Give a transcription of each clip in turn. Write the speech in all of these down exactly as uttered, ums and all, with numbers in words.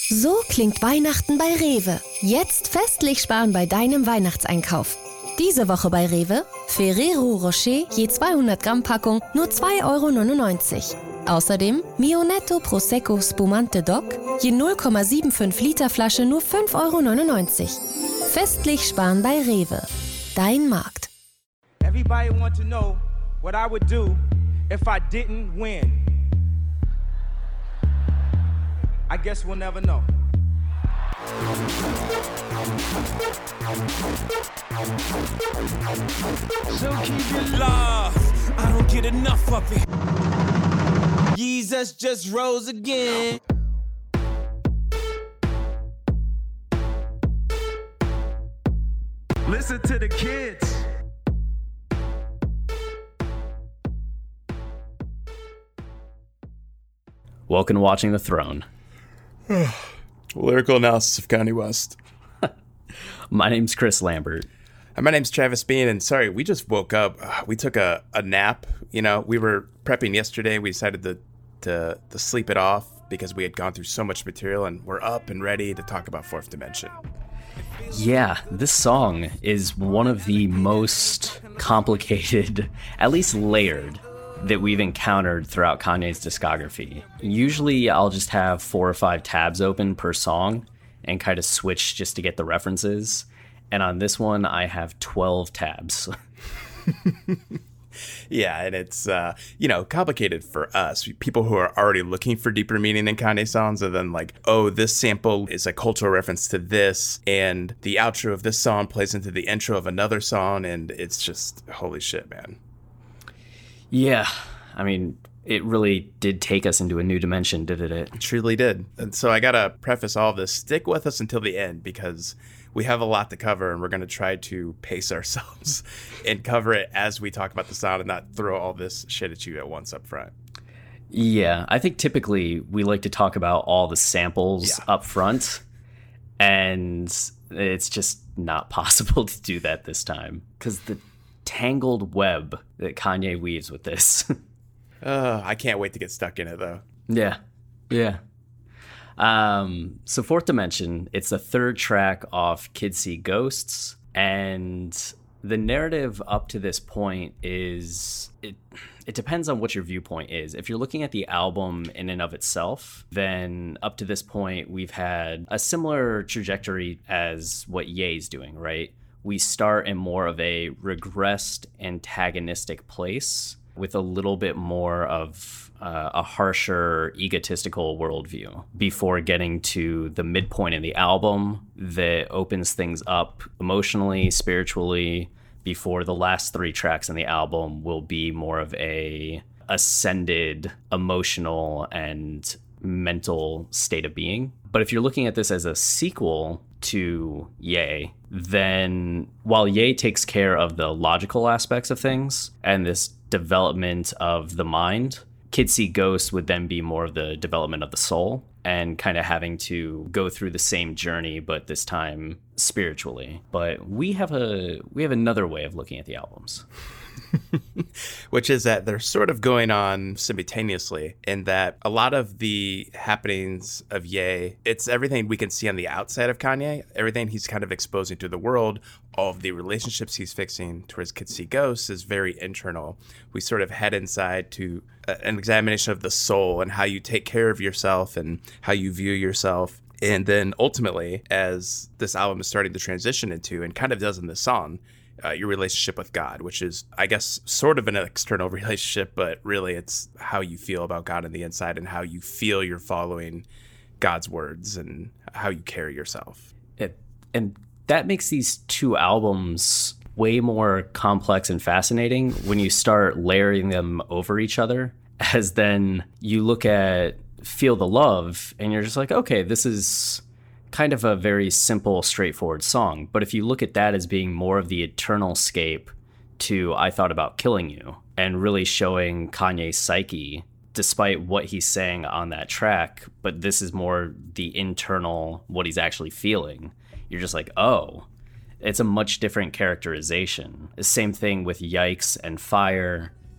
So klingt Weihnachten bei Rewe. Jetzt festlich sparen bei deinem Weihnachtseinkauf. Diese Woche bei Rewe: Ferrero Rocher je zweihundert Gramm Packung nur zwei Euro neunundneunzig. Außerdem Mio Netto Prosecco Spumante Doc je null Komma fünfundsiebzig Liter Flasche nur fünf Euro neunundneunzig. Festlich sparen bei Rewe. Dein Markt. Everybody want to know what I would do if I didn't win. I guess we'll never know. So keep your love, I don't get enough of it. Jesus just rose again. Listen to the kids. Welcome to Watching the Throne. Lyrical analysis of Kanye West. My name's Chris Lambert. And my name's Travis Bean, and sorry, we just woke up. Uh, we took a, a nap. You know, we were prepping yesterday. We decided to, to to sleep it off because we had gone through so much material, and we're up and ready to talk about Fourth Dimension. Yeah, this song is one of the most complicated, at least layered, that we've encountered throughout Kanye's discography. Usually I'll just have four or five tabs open per song and kind of switch just to get the references. And on this one, I have twelve tabs. Yeah, and it's, uh, you know, complicated for us. People who are already looking for deeper meaning in Kanye songs are then like, oh, this sample is a cultural reference to this, and the outro of this song plays into the intro of another song, and it's just, holy shit, man. Yeah, I mean, it really did take us into a new dimension, didn't it? It truly did. And so I got to preface all of this. Stick with us until the end because we have a lot to cover, and we're going to try to pace ourselves and cover it as we talk about the sound and not throw all this shit at you at once up front. Yeah, I think typically we like to talk about all the samples yeah. up front, and it's just not possible to do that this time because the tangled web that Kanye weaves with this. uh, I can't wait to get stuck in it, though. Yeah, yeah. Um, so Fourth Dimension, it's the third track off Kids See Ghosts, and the narrative up to this point is, it, it depends on what your viewpoint is. If you're looking at the album in and of itself, then up to this point, we've had a similar trajectory as what Ye's doing, right? We start in more of a regressed antagonistic place with a little bit more of uh, a harsher egotistical worldview before getting to the midpoint in the album that opens things up emotionally, spiritually, before the last three tracks in the album will be more of a ascended emotional and mental state of being. But if you're looking at this as a sequel to Ye, then while Ye takes care of the logical aspects of things and this development of the mind, Kids See Ghosts would then be more of the development of the soul and kind of having to go through the same journey, but this time spiritually. But we have a we have another way of looking at the albums. Which is that they're sort of going on simultaneously in that a lot of the happenings of Ye, it's everything we can see on the outside of Kanye, everything he's kind of exposing to the world, all of the relationships he's fixing towards Kids See Ghosts is very internal. We sort of head inside to an examination of the soul and how you take care of yourself and how you view yourself. And then ultimately, as this album is starting to transition into, and kind of does in this song, Uh, your relationship with God, which is, I guess, sort of an external relationship, but really it's how you feel about God on the inside and how you feel you're following God's words and how you carry yourself. It, and that makes these two albums way more complex and fascinating when you start layering them over each other, as then you look at Feel the Love and you're just like, okay, this is kind of a very simple, straightforward song. But if you look at that as being more of the eternal scape to I Thought About Killing You, and really showing Kanye's psyche, despite what he's saying on that track, but this is more the internal, what he's actually feeling, you're just like, oh, it's a much different characterization. The same thing with Yikes and Fire,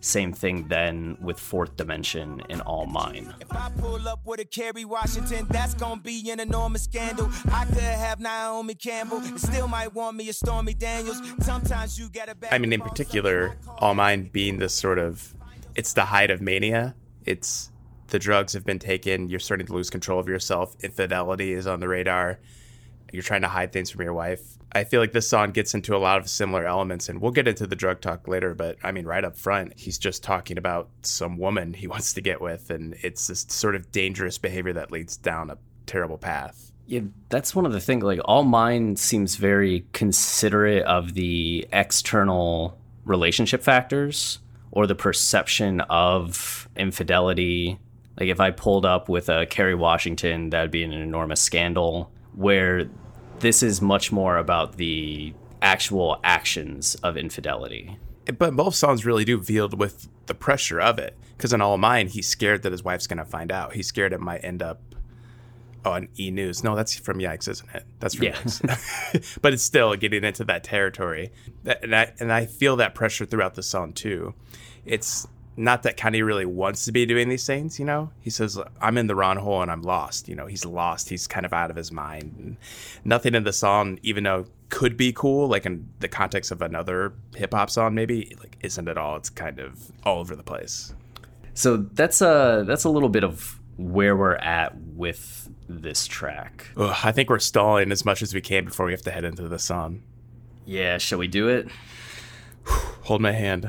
Same thing then with Fourth Dimension and All Mine. If I pull up with a Kerry Washington, that's gonna be an enormous scandal. I could have Naomi Campbell, and still might want me a Stormy Daniels. Sometimes you get a bad. I mean, in particular, All Mine being this sort of, it's the height of mania. It's the drugs have been taken. You're starting to lose control of yourself. Infidelity is on the radar. You're trying to hide things from your wife. I feel like this song gets into a lot of similar elements, and we'll get into the drug talk later, but I mean, right up front, he's just talking about some woman he wants to get with, and it's this sort of dangerous behavior that leads down a terrible path. Yeah, that's one of the things, like, All Mine seems very considerate of the external relationship factors or the perception of infidelity. Like, if I pulled up with a Kerry Washington, that'd be an enormous scandal, where this is much more about the actual actions of infidelity. But both songs really do deal with the pressure of it. Because in All Mine, he's scared that his wife's going to find out. He's scared it might end up on E! News. No, that's from Yikes, isn't it? That's from Yeah. Yikes. But it's still getting into that territory. And I, and I feel that pressure throughout the song, too. It's not that Kanye really wants to be doing these things, you know? He says, I'm in the wrong hole and I'm lost. You know, he's lost. He's kind of out of his mind. And nothing in the song, even though could be cool, like in the context of another hip-hop song maybe, like isn't at all. It's kind of all over the place. So that's a, that's a little bit of where we're at with this track. Ugh, I think we're stalling as much as we can before we have to head into the song. Yeah, shall we do it? Hold my hand.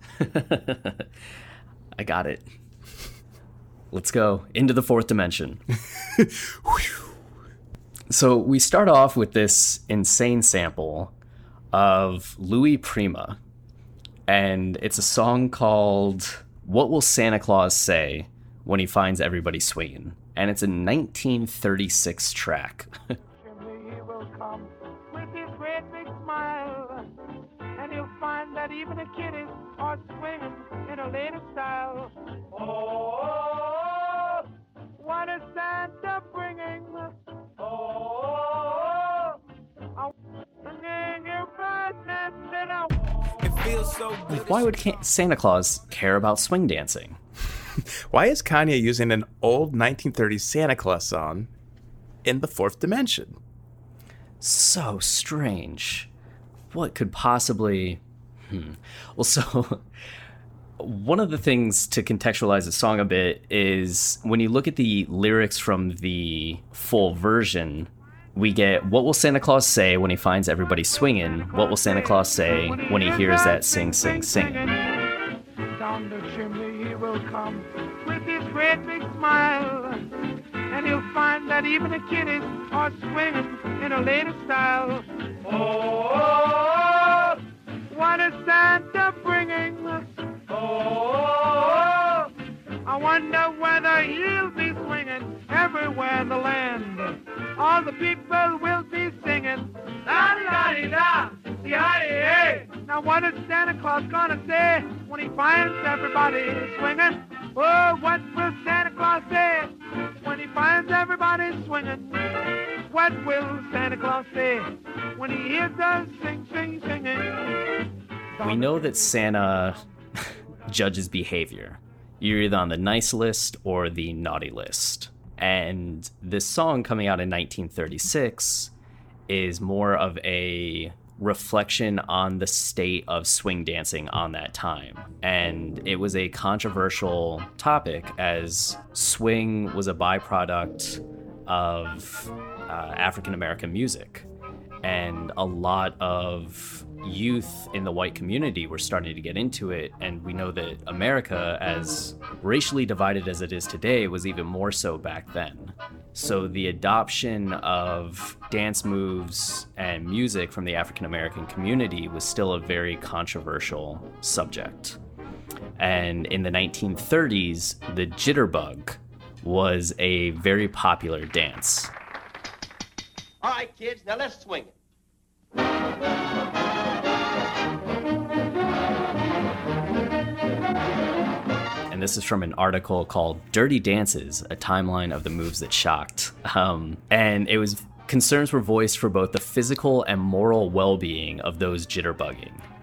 I got it. Let's go into the Fourth Dimension. So we start off with this insane sample of Louis Prima, and it's a song called What Will Santa Claus Say When He Finds Everybody Swinging? And it's a nineteen thirty-six track. He will come with his great big smile, and he'll find that even the kiddies are swinging in a latest style. Oh, what is Santa bringing? Oh, I'm bringing you presents and I. It feels so good. Why would Can- Santa Claus care about swing dancing? Why is Kanye using an old nineteen thirties Santa Claus song in the Fourth Dimension? So strange. What could possibly... Hmm. Well, so one of the things to contextualize the song a bit is when you look at the lyrics from the full version, we get, what will Santa Claus say when he finds everybody swinging? What will Santa Claus say when he hears that sing, sing, singing? Down the chimney he will come with his great big smile, and he'll find that even the kiddies are swinging in a latest style. Oh, what is Santa bringing? Oh, I wonder whether he'll be swinging everywhere in the land. All the people will be singing, la-di-da-di-da, di-hi-di-hey. Now what is Santa Claus gonna say when he finds everybody swinging? Oh, what will Santa Claus say when he finds everybody swinging? What will Santa Claus say when he hears us sing, sing, singing? We know that Santa judges behavior. You're either on the nice list or the naughty list. And this song coming out in nineteen thirty-six is more of a reflection on the state of swing dancing on that time. And it was a controversial topic as swing was a byproduct of uh, African American music. And a lot of youth in the white community were starting to get into it. And we know that America, as racially divided as it is today, was even more so back then. So the adoption of dance moves and music from the African American community was still a very controversial subject. And in the nineteen thirties, the jitterbug was a very popular dance. All right, kids, now let's swing it. And this is from an article called Dirty Dances, a timeline of the moves that shocked. Um, and it was concerns were voiced for both the physical and moral well-being of those jitterbugging.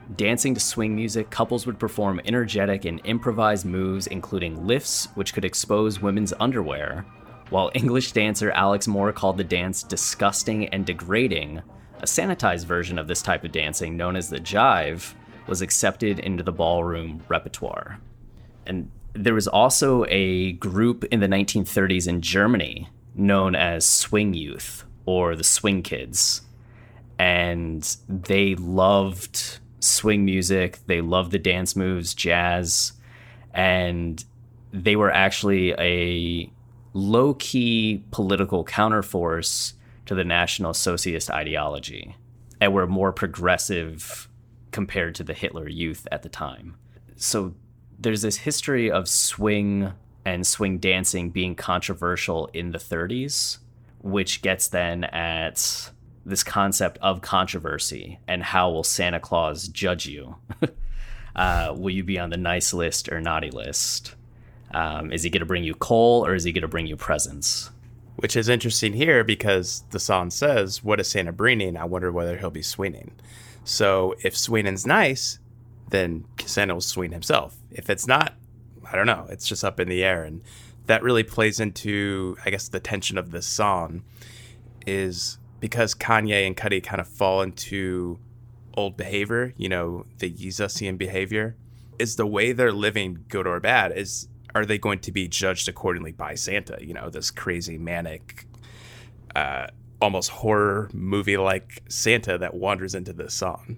Dancing to swing music, couples would perform energetic and improvised moves, including lifts, which could expose women's underwear, while English dancer Alex Moore called the dance disgusting and degrading. A sanitized version of this type of dancing, known as the jive, was accepted into the ballroom repertoire. And there was also a group in the nineteen thirties in Germany known as Swing Youth, or the Swing Kids. And they loved swing music, they loved the dance moves, jazz, and they were actually a low-key political counterforce to the National Socialist ideology, and were more progressive compared to the Hitler Youth at the time. So there's this history of swing and swing dancing being controversial in the thirties, which gets then at this concept of controversy and how will Santa Claus judge you? uh, will you be on the nice list or naughty list? Um, is he going to bring you coal or is he going to bring you presents? Which is interesting here because the song says, what is Santa bringing? I wonder whether he'll be swinging. So if swinging's nice, then Santa will swing himself. If it's not, I don't know. It's just up in the air. And that really plays into, I guess, the tension of this song is because Kanye and Cudi kind of fall into old behavior, you know, the Yeezusian behavior. Is the way they're living good or bad? Is Are they going to be judged accordingly by Santa? You know, this crazy, manic, uh, almost horror movie-like Santa that wanders into this song.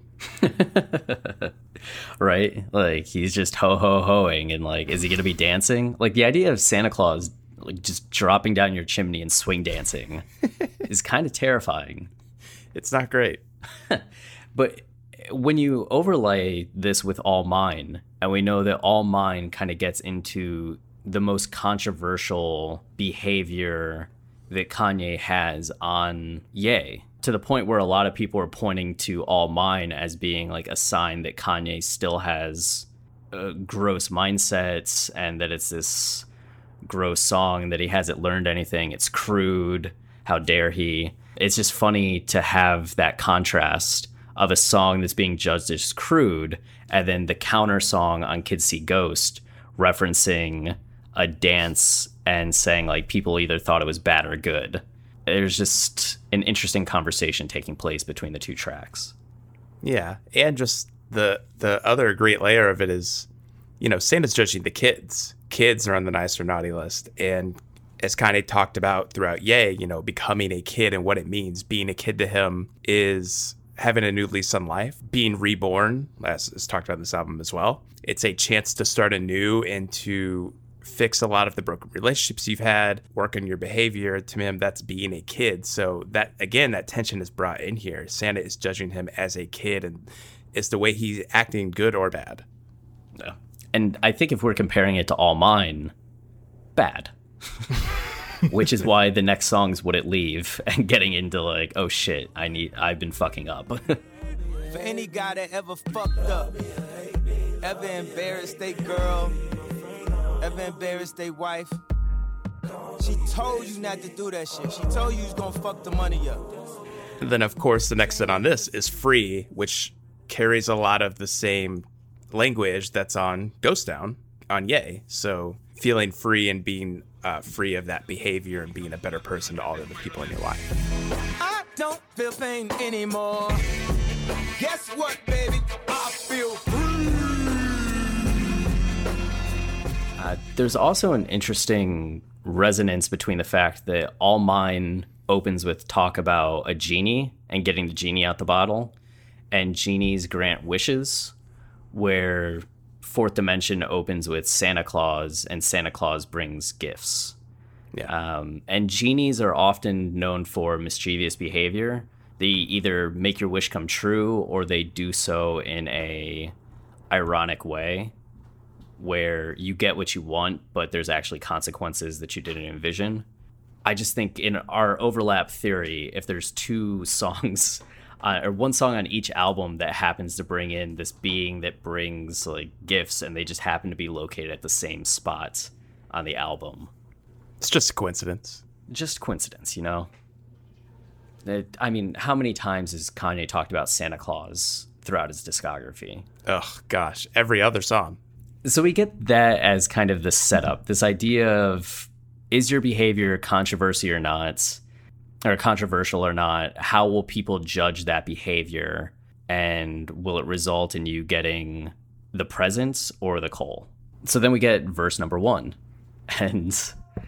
Right? Like, he's just ho-ho-hoing, and, like, is he going to be dancing? Like, the idea of Santa Claus, like, just dropping down your chimney and swing dancing is kind of terrifying. It's not great. But when you overlay this with All Mine, and we know that All Mine kind of gets into the most controversial behavior that Kanye has on Ye, to the point where a lot of people are pointing to All Mine as being like a sign that Kanye still has uh, gross mindsets, and that it's this gross song, that he hasn't learned anything. It's crude. How dare he? It's just funny to have that contrast of a song that's being judged as crude, and then the counter song on Kids See Ghost referencing a dance and saying, like, people either thought it was bad or good. There's just an interesting conversation taking place between the two tracks. Yeah, and just the the other great layer of it is, you know, Santa's judging the kids. Kids are on the nice or naughty list, and as Kanye talked about throughout Ye, you know, becoming a kid and what it means. Being a kid to him is having a new lease on life, being reborn, as is talked about in this album as well. It's a chance to start anew and to fix a lot of the broken relationships you've had, work on your behavior. To him, that's being a kid. So that, again, that tension is brought in here. Santa is judging him as a kid, and it's the way he's acting, good or bad. Yeah. And I think if we're comparing it to All Mine, bad. Which is why the next songs Wouldn't Leave, and getting into like, oh shit, I need, I've been fucking up. For any guy that ever fucked up, ever embarrassed a girl, ever embarrassed a wife, she told you not to do that shit. She told you you was gonna fuck the money up. And then, of course, the next set on this is Free, which carries a lot of the same language that's on Ghost Town, on Ye. So feeling free and being uh, free of that behavior and being a better person to all of the people in your life. I don't feel pain anymore. Guess what, baby? I feel free. Uh, there's also an interesting resonance between the fact that All Mine opens with talk about a genie and getting the genie out the bottle, and genies grant wishes, where Fourth Dimension opens with Santa Claus, and Santa Claus brings gifts. Yeah. Um, and genies are often known for mischievous behavior. They either make your wish come true, or they do so in a ironic way, where you get what you want, but there's actually consequences that you didn't envision. I just think in our overlap theory, if there's two songs uh, or one song on each album that happens to bring in this being that brings like gifts, and they just happen to be located at the same spot on the album, it's just a coincidence. Just coincidence, you know? It, I mean, how many times has Kanye talked about Santa Claus throughout his discography. Oh, gosh. Every other song. So we get that as kind of the setup, this idea of, is your behavior controversy or not, or controversial or not? How will people judge that behavior? And will it result in you getting the presents or the coal? So then we get verse number one. And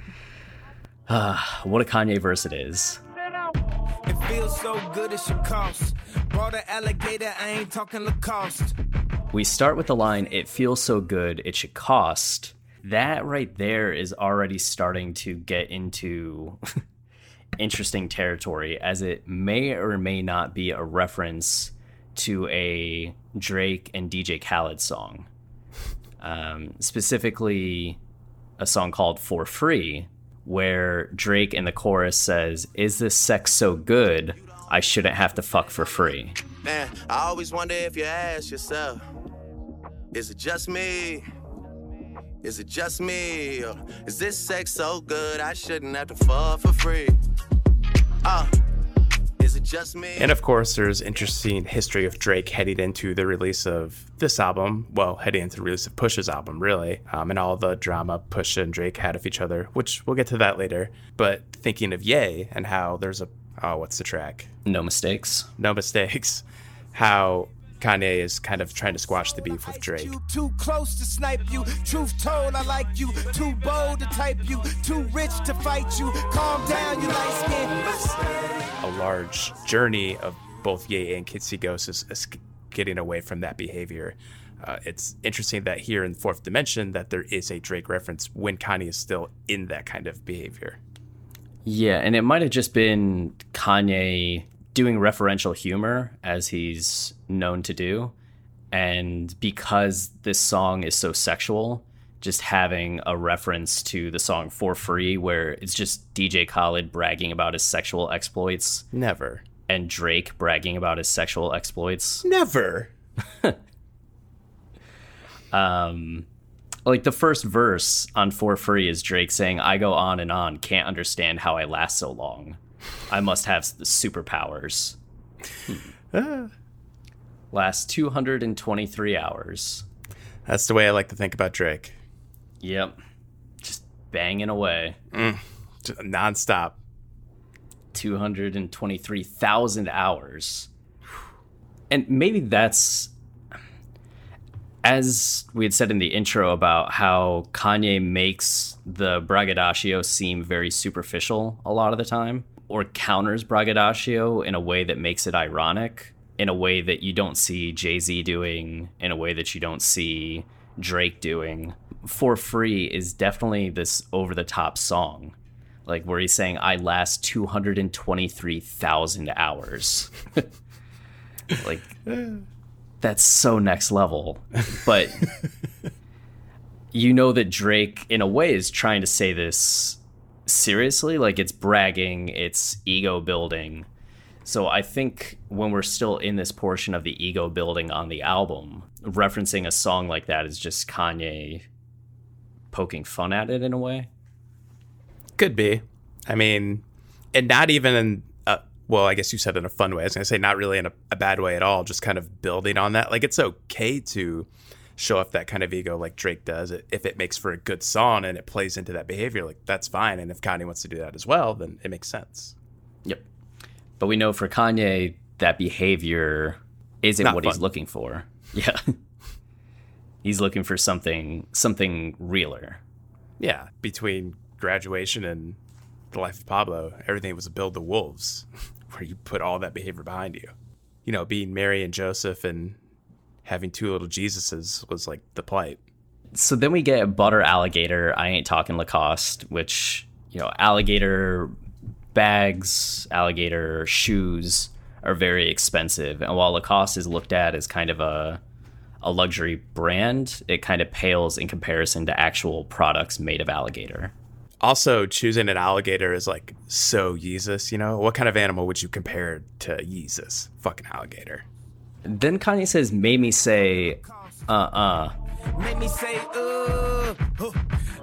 uh, what a Kanye verse it is. It feels so good it should cost. Brought an alligator, I ain't talking Lacoste. We start with the line, it feels so good, it should cost. That right there is already starting to get into interesting territory, as it may or may not be a reference to a Drake and D J Khaled song. Um, specifically, a song called For Free, where Drake in the chorus says, is this sex so good, I shouldn't have to fuck for free. Man, I always wonder if you ask yourself, is it just me? Is it just me? Or is this sex so good I shouldn't have to fuck for free? Uh, is it just me? And of course, there's interesting history of Drake heading into the release of this album. Well, heading into the release of Push's album, really. Um, and all the drama Push and Drake had of each other, which we'll get to that later. But thinking of Ye and how there's a, oh, what's the track? No Mistakes. No Mistakes. How Kanye is kind of trying to squash the beef with Drake. You too close to snipe you. Truth told, I like you. Too bold to type you. Too rich to fight you. Calm down, you light skin. A large journey of both Ye and Kid See Ghost is, is getting away from that behavior. Uh, it's interesting that here in Fourth Dimension that there is a Drake reference when Kanye is still in that kind of behavior. Yeah, and it might have just been Kanye doing referential humor, as he's known to do. And because this song is so sexual, just having a reference to the song For Free, where it's just D J Khaled bragging about his sexual exploits. Never. And Drake bragging about his sexual exploits. Never. um, like the first verse on For Free is Drake saying, I go on and on, can't understand how I last so long. I must have the superpowers. Hmm. Last two hundred twenty-three hours. That's the way I like to think about Drake. Yep. Just banging away. Mm. Just nonstop. two hundred twenty-three thousand hours. And maybe that's, as we had said in the intro about how Kanye makes the braggadocio seem very superficial a lot of the time, or counters braggadocio in a way that makes it ironic, in a way that you don't see Jay-Z doing, in a way that you don't see Drake doing. For Free is definitely this over-the-top song, like where he's saying, I last two hundred twenty-three thousand hours. Like, that's so next level. But you know that Drake, in a way, is trying to say this seriously. Like, it's bragging, it's ego building. So I think when we're still in this portion of the ego building on the album, referencing a song like that is just Kanye poking fun at it in a way. Could be. I mean, and not even in, a, well, I guess you said in a fun way. I was going to say not really in a, a bad way at all, just kind of building on that. Like, it's okay to show off that kind of ego like Drake does if it makes for a good song and it plays into that behavior. Like, that's fine. And if Kanye wants to do that as well, then it makes sense. Yep. But we know for Kanye, that behavior isn't Not what fun. he's looking for. Yeah. He's looking for something something realer. Yeah. Between Graduation and The Life of Pablo, everything was a build the wolves, where you put all that behavior behind you. You know, being Mary and Joseph and having two little Jesuses was like the plight. So then we get Butter Alligator, I Ain't Talking Lacoste, which, you know, alligator bags, alligator shoes are very expensive. And while Lacoste is looked at as kind of a a luxury brand, it kind of pales in comparison to actual products made of alligator. Also, choosing an alligator is like so Yeezus, you know? What kind of animal would you compare to Yeezus? Fucking alligator. Then Kanye says, made me say, uh-uh. Make me say, uh, huh.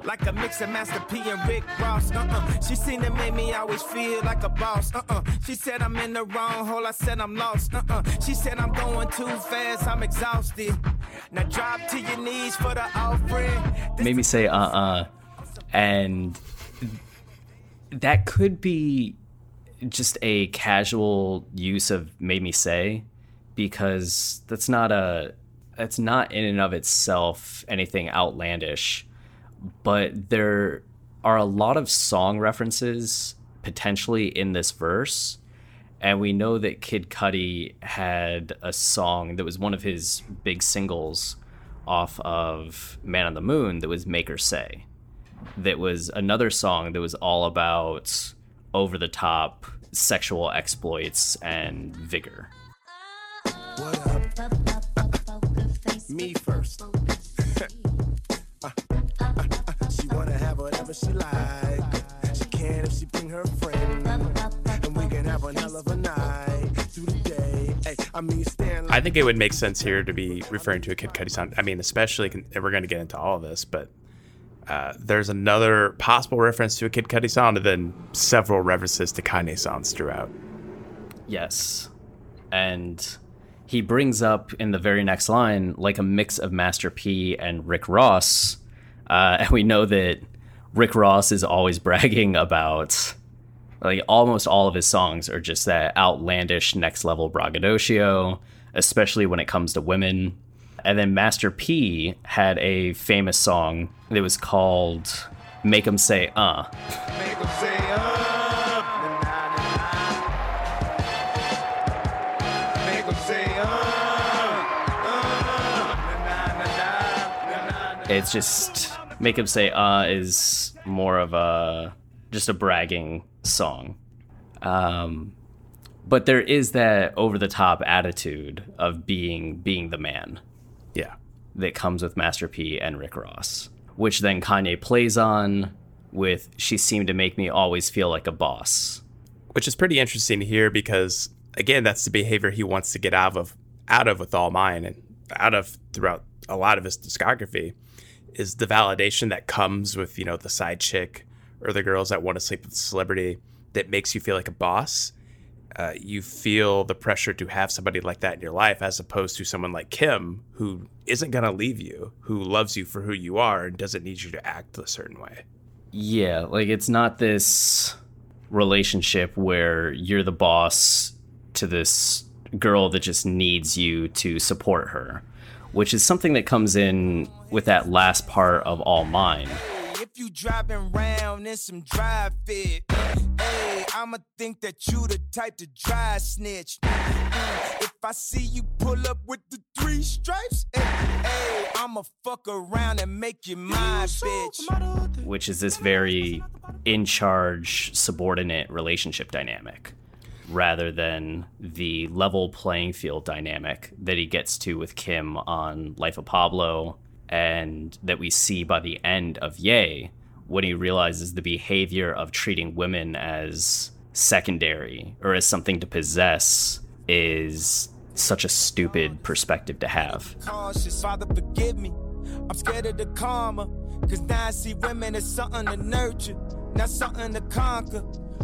Like a mix of Master P and Rick Ross. Uh-uh. She seen to make me always feel like a boss. Uh-uh. She said I'm in the wrong hole. I said I'm lost. Uh-uh. She said I'm going too fast. I'm exhausted. Now drop to your knees for the offering. Made me say uh-uh. And that could be just a casual use of made me say, because that's not a that's not in and of itself anything outlandish, but there are a lot of song references potentially in this verse, and we know that Kid Cudi had a song that was one of his big singles off of Man on the Moon that was Make Her Say, that was another song that was all about over-the-top sexual exploits and vigor. What up? Me first. uh, uh, uh, uh, she wanna have whatever she like. She can if she bring her friend, and we can have one hell of a night through the day. Hey, I mean, stand. I think it would make sense here to be referring to a Kid Cudi song. I mean, especially, and we're going to get into all of this, but uh, there's another possible reference to a Kid Cudi song, and then several references to Kanye songs throughout. Yes. And he brings up in the very next line, like a mix of Master P and Rick Ross. Uh, and we know that Rick Ross is always bragging about, like, almost all of his songs are just that outlandish next level braggadocio, especially when it comes to women. And then Master P had a famous song that was called Make 'Em Say Uh. Make 'em say, uh. It's just Make 'Em Say Uh is more of a just a bragging song. Um, but there is that over-the-top attitude of being being the man. Yeah. That comes with Master P and Rick Ross, which then Kanye plays on with She Seemed to Make Me Always Feel Like a Boss. Which is pretty interesting here because, again, that's the behavior he wants to get out of, out of with All Mine and out of throughout a lot of his discography, is the validation that comes with, you know, the side chick or the girls that want to sleep with the celebrity that makes you feel like a boss. Uh, you feel the pressure to have somebody like that in your life, as opposed to someone like Kim, who isn't going to leave you, who loves you for who you are and doesn't need you to act a certain way. Yeah, like it's not this relationship where you're the boss to this girl that just needs you to support her, which is something that comes in with that last part of All Mine. If you driving round in some drive fit, hey, I'ma think that you the type to dry snitch. Mm, if I see you pull up with the three stripes, hey, hey, I'ma fuck around and make you my bitch. Which is this very in-charge, subordinate relationship dynamic, rather than the level playing field dynamic that he gets to with Kim on Life of Pablo, and that we see by the end of Ye, when he realizes the behavior of treating women as secondary or as something to possess is such a stupid perspective to have. Cautious, Father, forgive me. I'm scared of the karma, cause now I see women as something to nurture, not something to conquer.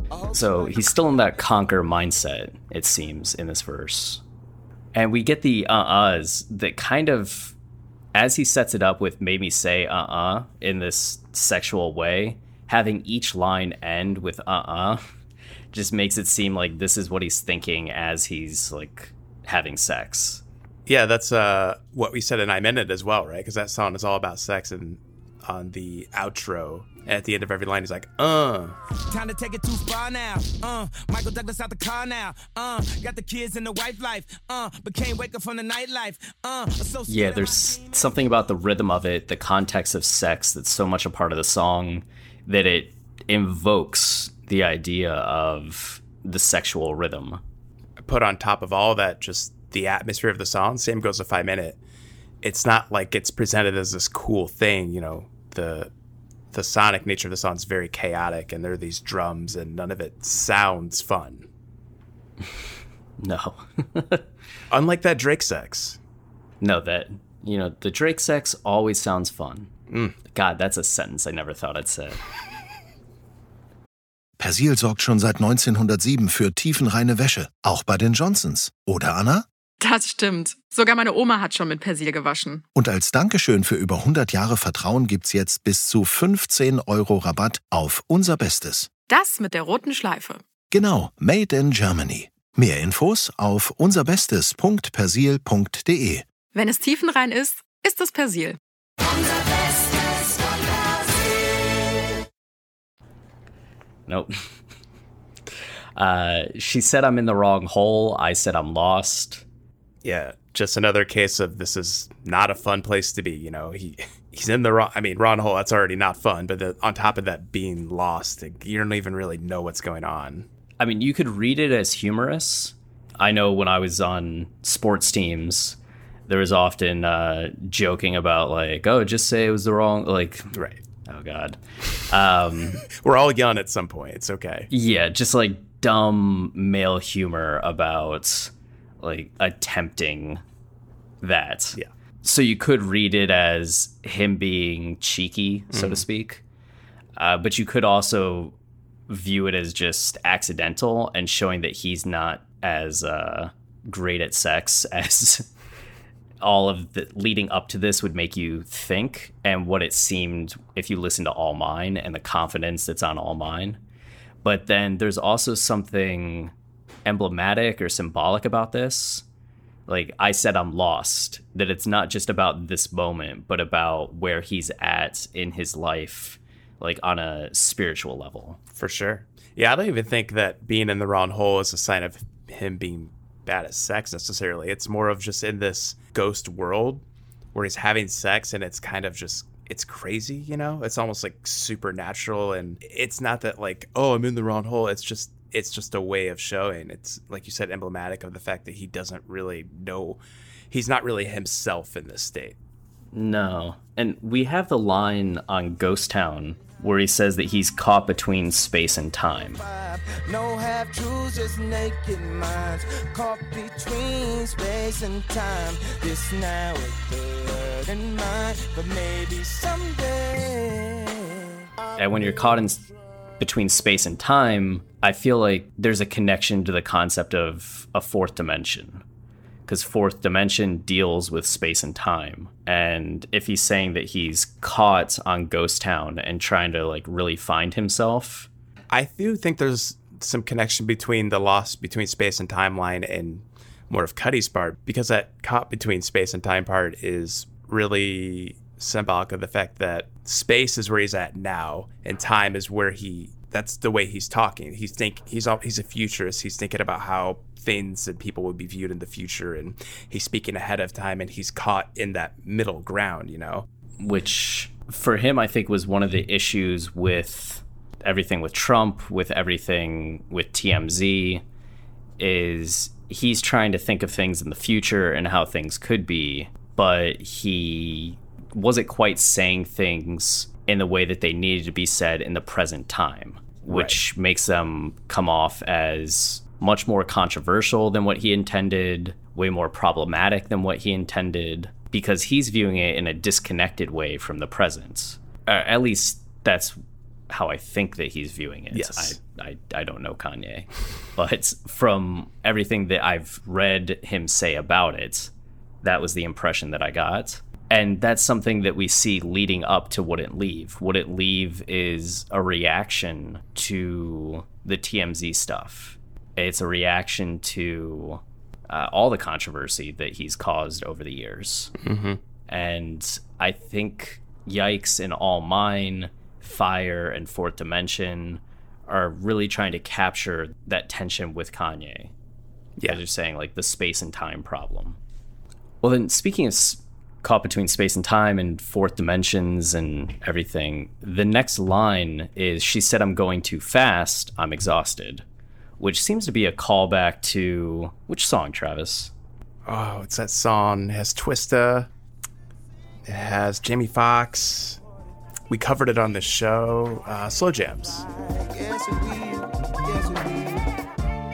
So he's still in that conquer mindset, it seems, in this verse. And we get the uh-uhs that kind of, as he sets it up with Made Me Say uh-uh in this sexual way, having each line end with uh-uh just makes it seem like this is what he's thinking as he's, like, having sex. Yeah, that's uh, what we said in I Meant It as well, right? Because that song is all about sex, and on the outro, at the end of every line, he's like, uh. Time to take it too far now. Uh, Michael Douglas out the car now. Uh, got the kids and the wife life. Uh, but can't wake up from the nightlife. Uh, so yeah, there's something about the rhythm of it, the context of sex, that's so much a part of the song that it invokes the idea of the sexual rhythm. Put on top of all that, just the atmosphere of the song. Same goes with Five Minute. It's not like it's presented as this cool thing, you know, the the sonic nature of the song is very chaotic, and there are these drums, and none of it sounds fun. No. Unlike that Drake sex. No, that, you know, the Drake sex always sounds fun. Mm. God, that's a sentence I never thought I'd say. Persil sorgt schon seit neunzehnhundertsieben für tiefenreine Wäsche, auch bei den Johnsons. Oder, Anna? Das stimmt. Sogar meine Oma hat schon mit Persil gewaschen. Und als Dankeschön für über hundert Jahre Vertrauen gibt's jetzt bis zu fünfzehn Euro Rabatt auf unser Bestes. Das mit der roten Schleife. Genau, Made in Germany. Mehr Infos auf unserbestes punkt persil punkt de. Wenn es tiefenrein ist, ist es Persil. Unser Bestes von Persil. Nope. Uh, she said I'm in the wrong hole. I said I'm lost. Yeah, just another case of this is not a fun place to be. You know, he he's in the wrong, I mean, wrong hole, that's already not fun. But the, on top of that, being lost, you don't even really know what's going on. I mean, you could read it as humorous. I know when I was on sports teams, there was often uh, joking about like, oh, just say it was the wrong, like, right. Oh, God. Um, We're all young at some point. It's okay. Yeah, just like dumb male humor about like attempting that. Yeah. So you could read it as him being cheeky, so mm. to speak. Uh, but you could also view it as just accidental and showing that he's not as uh, great at sex as all of the leading up to this would make you think, and what it seemed if you listen to All Mine and the confidence that's on All Mine. But then there's also something emblematic or symbolic about this. Like I said, I'm lost, that it's not just about this moment, but about where he's at in his life, like on a spiritual level. For sure. Yeah, I don't even think that being in the wrong hole is a sign of him being bad at sex necessarily. It's more of just in this ghost world where he's having sex and it's kind of just, it's crazy, you know? It's almost like supernatural, and it's not that like, oh, I'm in the wrong hole. It's just, it's just a way of showing. It's, like you said, emblematic of the fact that he doesn't really know, he's not really himself in this state. No. And we have the line on Ghost Town where he says that he's caught between space and time. No half truths, just naked minds. Caught between space and time. This now is third in mind, but maybe someday. And when you're caught in between space and time, I feel like there's a connection to the concept of a fourth dimension. Because fourth dimension deals with space and time. And if he's saying that he's caught on Ghost Town and trying to like really find himself, I do think there's some connection between the lost between space and timeline and more of Cuddy's part, because that caught between space and time part is really symbolic of the fact that space is where he's at now and time is where he, that's the way he's talking. He's think he's all, he's a futurist. He's thinking about how things and people would be viewed in the future, and he's speaking ahead of time, and he's caught in that middle ground, you know? Which for him, I think was one of the issues with everything with Trump, with everything with T M Z, is he's trying to think of things in the future and how things could be, but he wasn't quite saying things in the way that they needed to be said in the present time, which right. makes them come off as much more controversial than what he intended, way more problematic than what he intended, because he's viewing it in a disconnected way from the present. Uh, at least that's how I think that he's viewing it. Yes. I, I, I don't know Kanye. But from everything that I've read him say about it, that was the impression that I got. And that's something that we see leading up to Wouldn't Leave. Wouldn't Leave is a reaction to the T M Z stuff. It's a reaction to uh, all the controversy that he's caused over the years. Mm-hmm. And I think Yikes and All Mine, Fire and Fourth Dimension are really trying to capture that tension with Kanye. Yeah. They're saying like the space and time problem. Well, then speaking of s- caught between space and time and fourth dimensions and everything, the next line is, she said, I'm going too fast, I'm exhausted. Which seems to be a callback to which song, Travis? Oh, it's that song. It has Twista. It has Jamie Foxx. We covered it on the show. Uh, Slow Jams.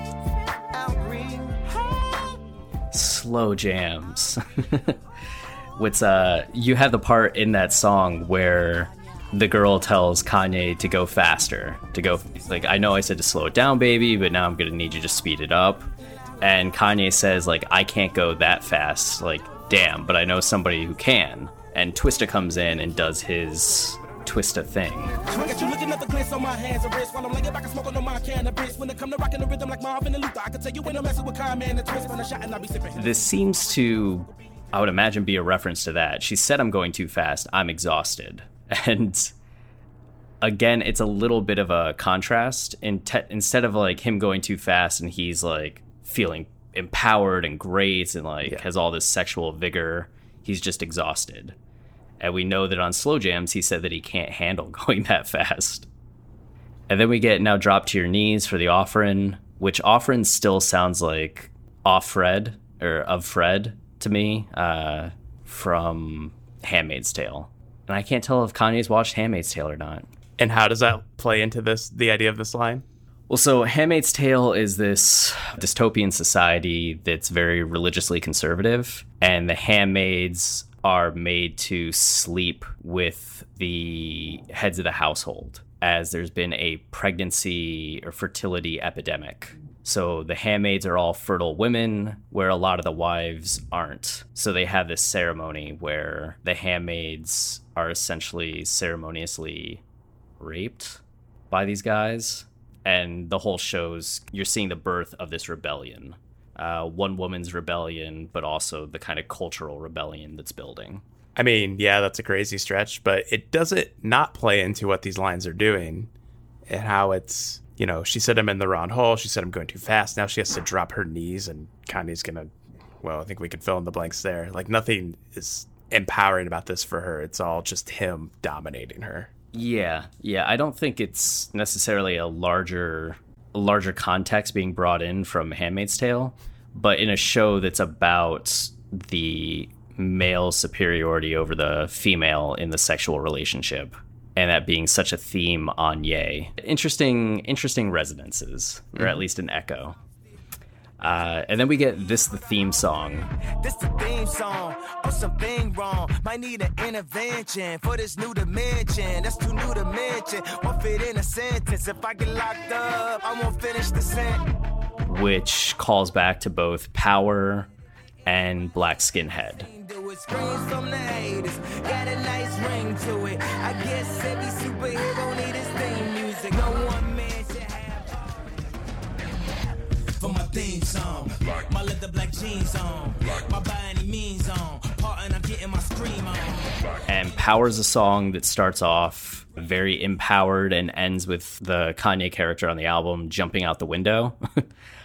Slow Jams. What's uh, you have the part in that song where the girl tells Kanye to go faster, to go like, I know I said to slow it down, baby, but now I'm gonna need you to speed it up. And Kanye says, like, I can't go that fast, like, damn, but I know somebody who can. And Twista comes in and does his Twista thing. This seems to, I would imagine, be a reference to that. She said, I'm going too fast, I'm exhausted. And again, it's a little bit of a contrast. In te- instead of like him going too fast and he's like feeling empowered and great and like yeah. has all this sexual vigor, he's just exhausted. And we know that on Slow Jams, he said that he can't handle going that fast. And then we get Now Drop to Your Knees for the Offering, which Offering still sounds like Off Fred, or Of Fred to me, uh, from Handmaid's Tale. And I can't tell if Kanye's watched Handmaid's Tale or not. And how does that play into this, the idea of this line? Well, so Handmaid's Tale is this dystopian society that's very religiously conservative, and the handmaids are made to sleep with the heads of the household, as there's been a pregnancy or fertility epidemic. So the handmaids are all fertile women, where a lot of the wives aren't. So they have this ceremony where the handmaids are essentially ceremoniously raped by these guys. And the whole show's, you're seeing the birth of this rebellion. Uh, one woman's rebellion, but also the kind of cultural rebellion that's building. I mean, yeah, that's a crazy stretch, but it doesn't not play into what these lines are doing and how it's, you know, she said I'm in the wrong hole. She said I'm going too fast. Now she has to drop her knees, and Kanye's going to, well, I think we could fill in the blanks there. Like, nothing is empowering about this for her. It's all just him dominating her. Yeah, yeah. I don't think it's necessarily a larger, a larger context being brought in from Handmaid's Tale, but in a show that's about the male superiority over the female in the sexual relationship, and that being such a theme on Ye. Interesting, interesting resonances, or mm-hmm. at least an echo. Uh, and then we get this, the theme song. This the theme song. Put something wrong. Might need an intervention for this new dimension. That's too new to mention. Won't fit in a sentence. If I get locked up, I won't finish the sentence. Which calls back to both Power and Black Skinhead. Screams from the haters. Got a nice ring to it. I guess every superhero need his theme music. No one man should have for my theme song. My leather black jeans on. My by any means on. Part and I'm getting my scream on. And Power's a song that starts off very empowered and ends with the Kanye character on the album jumping out the window uh,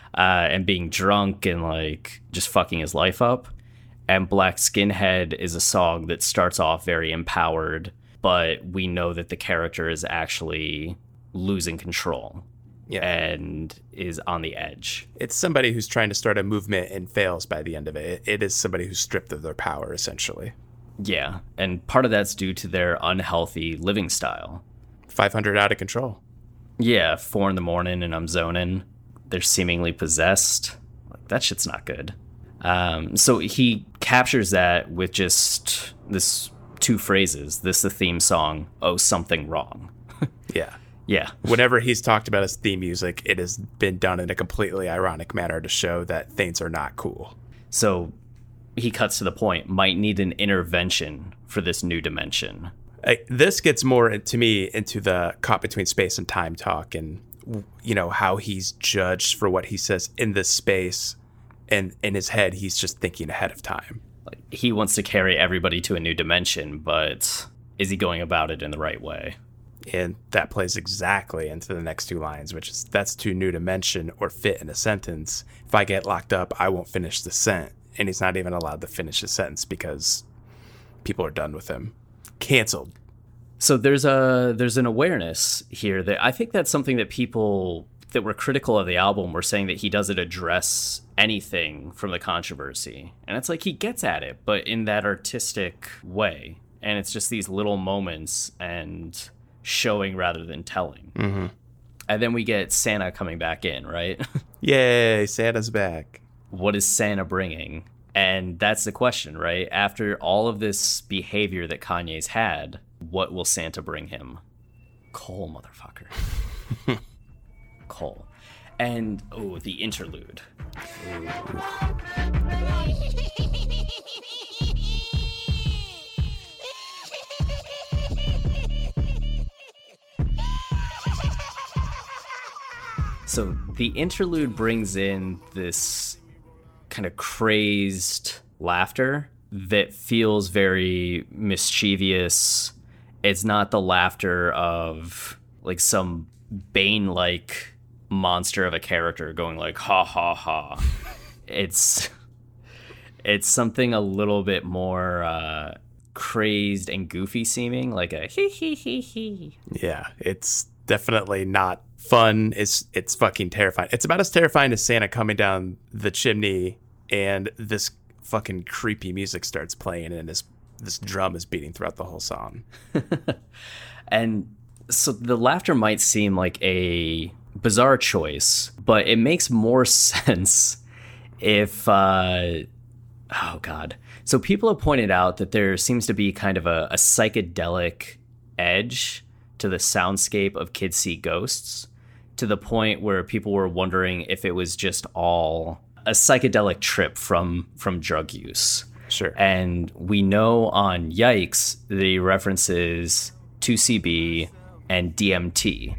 and being drunk and like just fucking his life up. And Black Skinhead is a song that starts off very empowered, but we know that the character is actually losing control. Yeah. And is on the edge. It's somebody who's trying to start a movement and fails by the end of it. It is somebody who's stripped of their power, essentially. Yeah, and part of that's due to their unhealthy living style. five hundred out of control. Yeah, four in the morning and I'm zoning. They're seemingly possessed. Like, that shit's not good. Um, so he captures that with just this two phrases. This is the theme song, oh, something wrong. Yeah. Yeah. Whenever he's talked about his theme music, it has been done in a completely ironic manner to show that things are not cool. So he cuts to the point, might need an intervention for this new dimension. I, this gets more, to me, into the caught between space and time talk and, you know, how he's judged for what he says in this space. And in his head, he's just thinking ahead of time. Like, he wants to carry everybody to a new dimension, but is he going about it in the right way? And that plays exactly into the next two lines, which is, that's too new dimension or fit in a sentence. If I get locked up, I won't finish the sentence. And he's not even allowed to finish his sentence because people are done with him. Canceled. So there's a there's an awareness here that I think that's something that people that were critical of the album were saying, that he doesn't address anything from the controversy. And it's like he gets at it, but in that artistic way. And it's just these little moments and showing rather than telling. Mm-hmm. And then we get Santa coming back in, right? Yay, Santa's back. What is Santa bringing? And that's the question, right? After all of this behavior that Kanye's had, what will Santa bring him? Coal, motherfucker. Coal. And, oh, the interlude. Ooh. So the interlude brings in this kind of crazed laughter that feels very mischievous. It's not the laughter of like some Bane-like monster of a character going like ha ha ha. It's it's something a little bit more uh, crazed and goofy seeming, like a hee hee hee hee. Yeah, it's definitely not fun. It's it's fucking terrifying. It's about as terrifying as Santa coming down the chimney and this fucking creepy music starts playing and this this drum is beating throughout the whole song. And so the laughter might seem like a bizarre choice, but it makes more sense if uh oh god. So people have pointed out that there seems to be kind of a, a psychedelic edge to the soundscape of Kids See Ghosts, to the point where people were wondering if it was just all a psychedelic trip from from drug use. Sure. And we know on Yikes that he references two C B and D M T.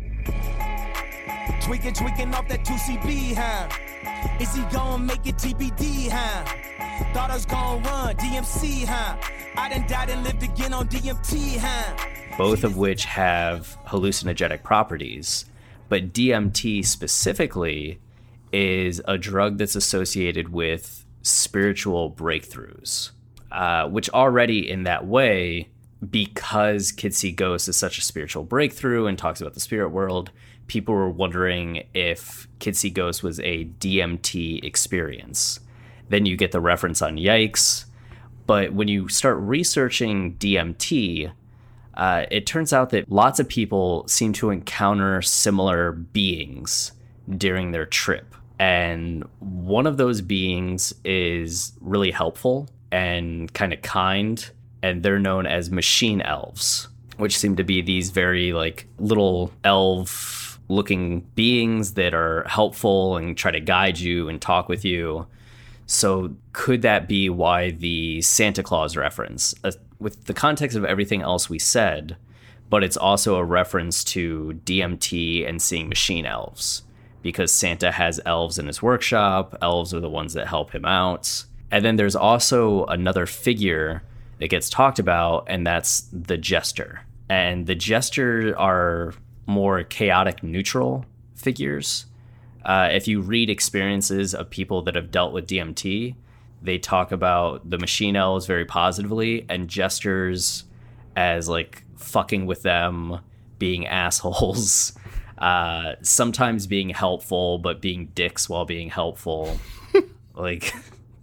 Tweaking, tweaking off that two C B, huh? Is he gonna make it T B D, huh? Thought I was gonna run D M C, huh? I done died and lived again on D M T, huh? Both of which have hallucinogenic properties. But D M T specifically is a drug that's associated with spiritual breakthroughs, uh, which already in that way, because Kids See Ghosts is such a spiritual breakthrough and talks about the spirit world, people were wondering if Kids See Ghosts was a D M T experience. Then you get the reference on Yikes. But when you start researching D M T, uh, it turns out that lots of people seem to encounter similar beings during their trip. And one of those beings is really helpful and kind of kind, and they're known as machine elves, which seem to be these very like little elf looking beings that are helpful and try to guide you and talk with you. So could that be why the Santa Claus reference, uh, with the context of everything else we said, but it's also a reference to D M T and seeing machine elves, because Santa has elves in his workshop. Elves are the ones that help him out. And then there's also another figure that gets talked about, and that's the Jester. And the Jester are more chaotic neutral figures. Uh, if you read experiences of people that have dealt with D M T, they talk about the machine elves very positively and Jesters as like fucking with them, being assholes, uh, sometimes being helpful, but being dicks while being helpful. Like,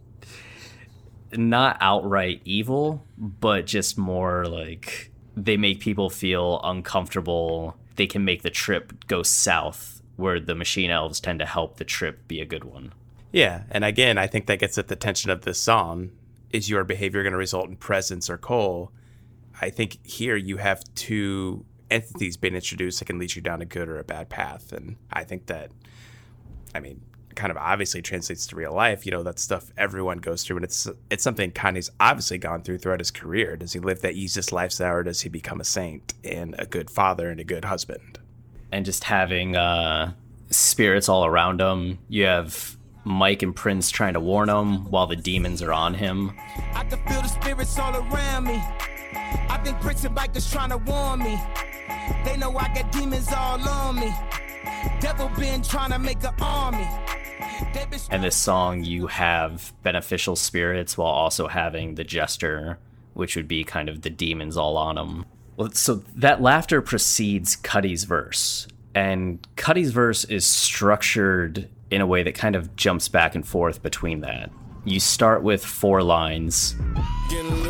not outright evil, but just more like they make people feel uncomfortable. They can make the trip go south, where the machine elves tend to help the trip be a good one. Yeah, and again, I think that gets at the tension of this song. Is your behavior going to result in presence or coal? I think here you have two entities being introduced that can lead you down a good or a bad path. And I think that, I mean, kind of obviously translates to real life. You know, that's stuff everyone goes through, and it's it's something Kanye's obviously gone through throughout his career. Does he live that easiest lifestyle, or does he become a saint and a good father and a good husband? And just having uh, spirits all around him. You have Mike and Prince trying to warn him while the demons are on him. I can feel the spirits all around me. I think Prince and Mike is trying to warn me. They know I got demons all on me. Devil been trying to make an army. And this song, you have beneficial spirits while also having the Jester, which would be kind of the demons all on him. Well, so that laughter precedes Cuddy's verse, and Cuddy's verse is structured in a way that kind of jumps back and forth between that. You start with four lines. Getting loose.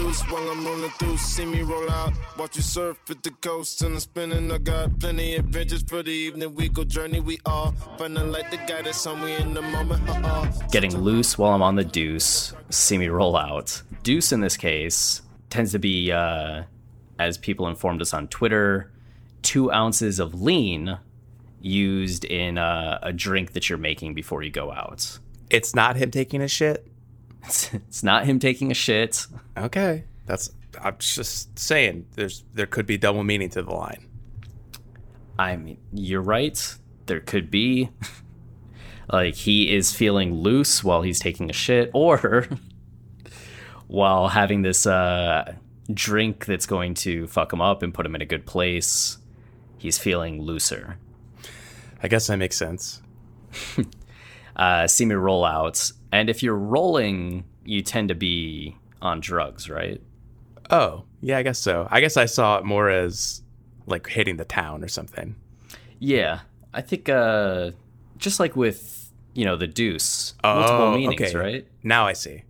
loose while I'm rolling through. See me roll out, watch you surf at the coast. And I'm spinning, I got plenty adventures for the evening. We go journey, we all finding like the guy that's on me in the moment. Uh-uh. Getting loose while I'm on the deuce. See me roll out. Deuce in this case tends to be, uh, as people informed us on Twitter, two ounces of lean used in uh, a drink that you're making before you go out. It's not him taking a shit? It's not him taking a shit. Okay. That's I'm just saying there's there could be double meaning to the line. I mean, you're right. There could be. Like, he is feeling loose while he's taking a shit, or while having this uh, drink that's going to fuck him up and put him in a good place, he's feeling looser. I guess that makes sense. uh, see me roll out. And if you're rolling, you tend to be on drugs, right? Oh, yeah, I guess so. I guess I saw it more as like hitting the town or something. Yeah, I think uh, just like with, you know, the deuce, multiple oh, meanings, okay. right? Now I see.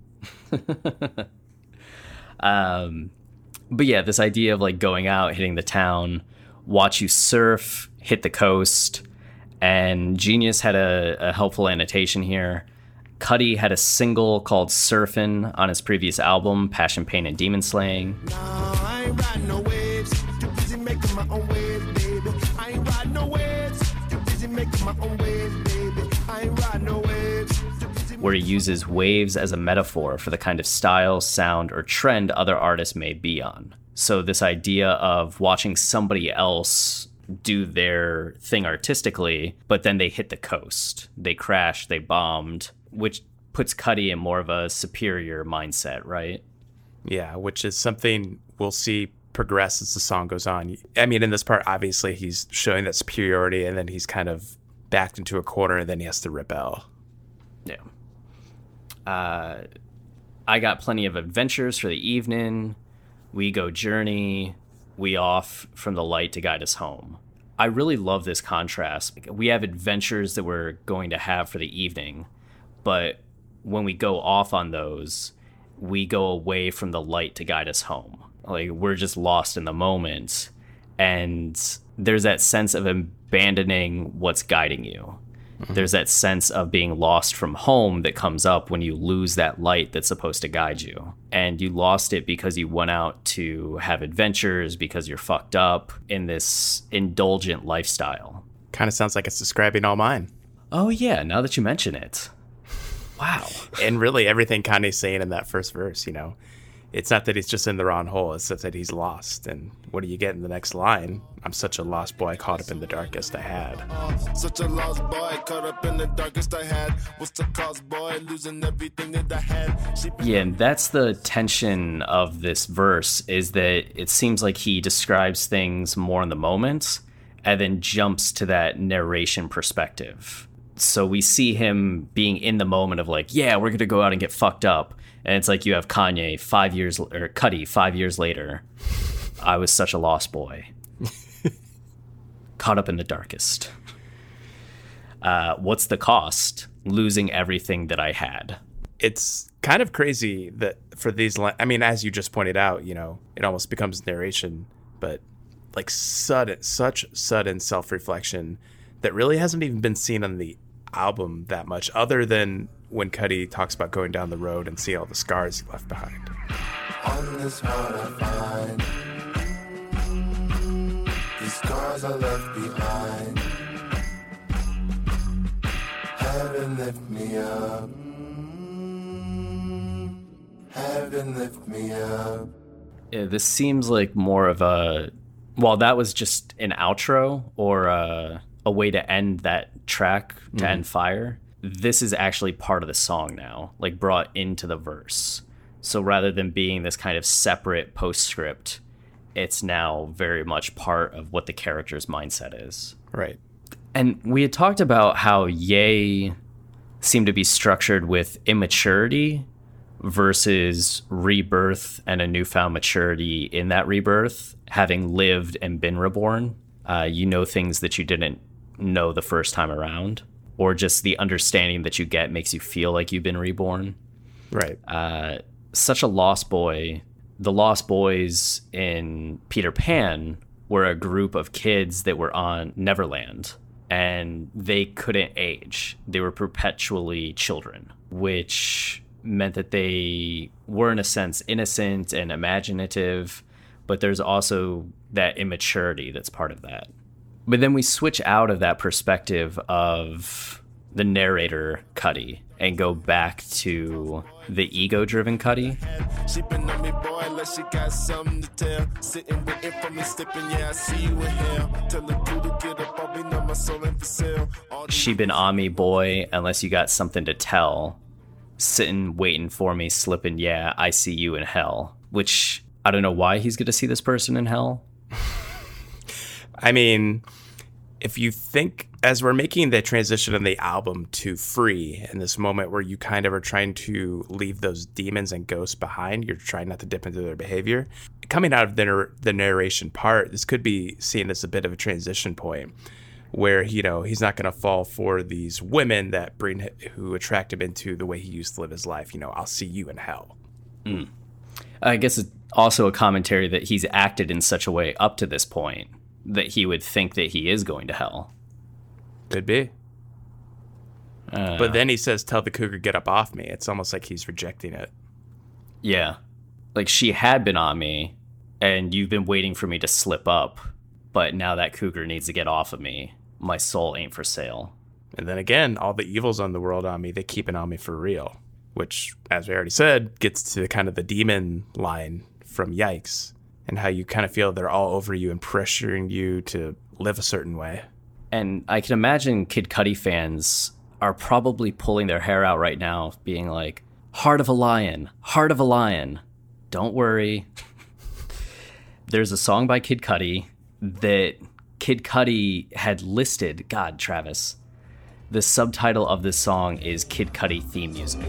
um, but yeah, this idea of like going out, hitting the town, watch you surf, hit the coast, and Genius had a, a helpful annotation here. Cudi had a single called Surfin' on his previous album, Passion, Pain, and Demon Slaying. No, I ain't riding no waves. Too busy making my own waves, baby. I ain't riding no waves. Too busy making my own waves, baby. I ain't riding no waves. Where he uses waves as a metaphor for the kind of style, sound, or trend other artists may be on. So this idea of watching somebody else do their thing artistically, but then they hit the coast. They crashed, they bombed, which puts Cudi in more of a superior mindset, right? Yeah, which is something we'll see progress as the song goes on. I mean, in this part, obviously, he's showing that superiority, and then he's kind of backed into a corner, and then he has to rebel. Yeah. Uh, I got plenty of adventures for the evening. We go journey. We off from the light to guide us home. I really love this contrast. We have adventures that we're going to have for the evening, but when we go off on those, we go away from the light to guide us home. Like, we're just lost in the moment, and there's that sense of abandoning what's guiding you. Mm-hmm. There's that sense of being lost from home that comes up when you lose that light that's supposed to guide you. And you lost it because you went out to have adventures, because you're fucked up in this indulgent lifestyle. Kind of sounds like it's describing All Mine. Oh, yeah, now that you mention it. Wow. And really everything Kanye's saying in that first verse, you know, it's not that he's just in the wrong hole, it's that he's lost. And what do you get in the next line? I'm such a lost boy caught up in the darkest I had. Uh, such a lost boy caught up in the darkest I had. What's the cause, boy? Losing everything that I had. She- yeah, and that's the tension of this verse, is that it seems like he describes things more in the moment and then jumps to that narration perspective. So we see him being in the moment of like, yeah, we're going to go out and get fucked up. And it's like you have Kanye five years, or Cudi five years later. I was such a lost boy. Caught up in the darkest. Uh, what's the cost? Losing everything that I had. It's kind of crazy that for these, li- I mean, as you just pointed out, you know, it almost becomes narration, but like sudden, such sudden self-reflection that really hasn't even been seen on the album that much, other than when Cudi talks about going down the road and see all the scars he left behind. On this road I find these scars I left behind. Heaven lift me up. Heaven lift me up. Yeah, this seems like more of a, well, that was just an outro or a, a way to end that track, to mm-hmm. end Fire. This is actually part of the song now, like brought into the verse. So rather than being this kind of separate postscript, it's now very much part of what the character's mindset is. Right. And we had talked about how Ye seemed to be structured with immaturity versus rebirth and a newfound maturity in that rebirth, having lived and been reborn. Uh, you know things that you didn't know the first time around, or just the understanding that you get makes you feel like you've been reborn. Right. Uh, such a lost boy, the Lost Boys in Peter Pan were a group of kids that were on Neverland, and they couldn't age. They were perpetually children, which meant that they were, in a sense, innocent and imaginative, but there's also that immaturity that's part of that. But then we switch out of that perspective of the narrator, Cuddy, and go back to the ego-driven Cuddy. She been on me, boy, unless she got something to tell. Sitting waiting for me, slipping, yeah, I see you in hell. Tell the crew to get up, I'll be know my soul ain't for sale. She been on me, boy, unless you got something to tell. Sitting, waiting for me, slipping, yeah, I see you in hell. Which, I don't know why he's going to see this person in hell. I mean, if you think, as we're making the transition in the album to Free, in this moment where you kind of are trying to leave those demons and ghosts behind, you're trying not to dip into their behavior. Coming out of the, nar- the narration part, this could be seen as a bit of a transition point where, you know, he's not going to fall for these women that bring, who attract him into the way he used to live his life. You know, I'll see you in hell. Mm. I guess it's also a commentary that he's acted in such a way up to this point that he would think that he is going to hell. Could be. Uh, but then he says, tell the cougar, get up off me. It's almost like he's rejecting it. Yeah. Like, she had been on me, and you've been waiting for me to slip up, but now that cougar needs to get off of me. My soul ain't for sale. And then again, all the evils on the world on me, they keep it on me for real. Which, as we already said, gets to kind of the demon line from Yikes, and how you kind of feel they're all over you and pressuring you to live a certain way. And I can imagine Kid Cudi fans are probably pulling their hair out right now, being like, Heart of a Lion, Heart of a Lion. Don't worry. There's a song by Kid Cudi that Kid Cudi had listed. God, Travis. The subtitle of this song is Kid Cudi theme music.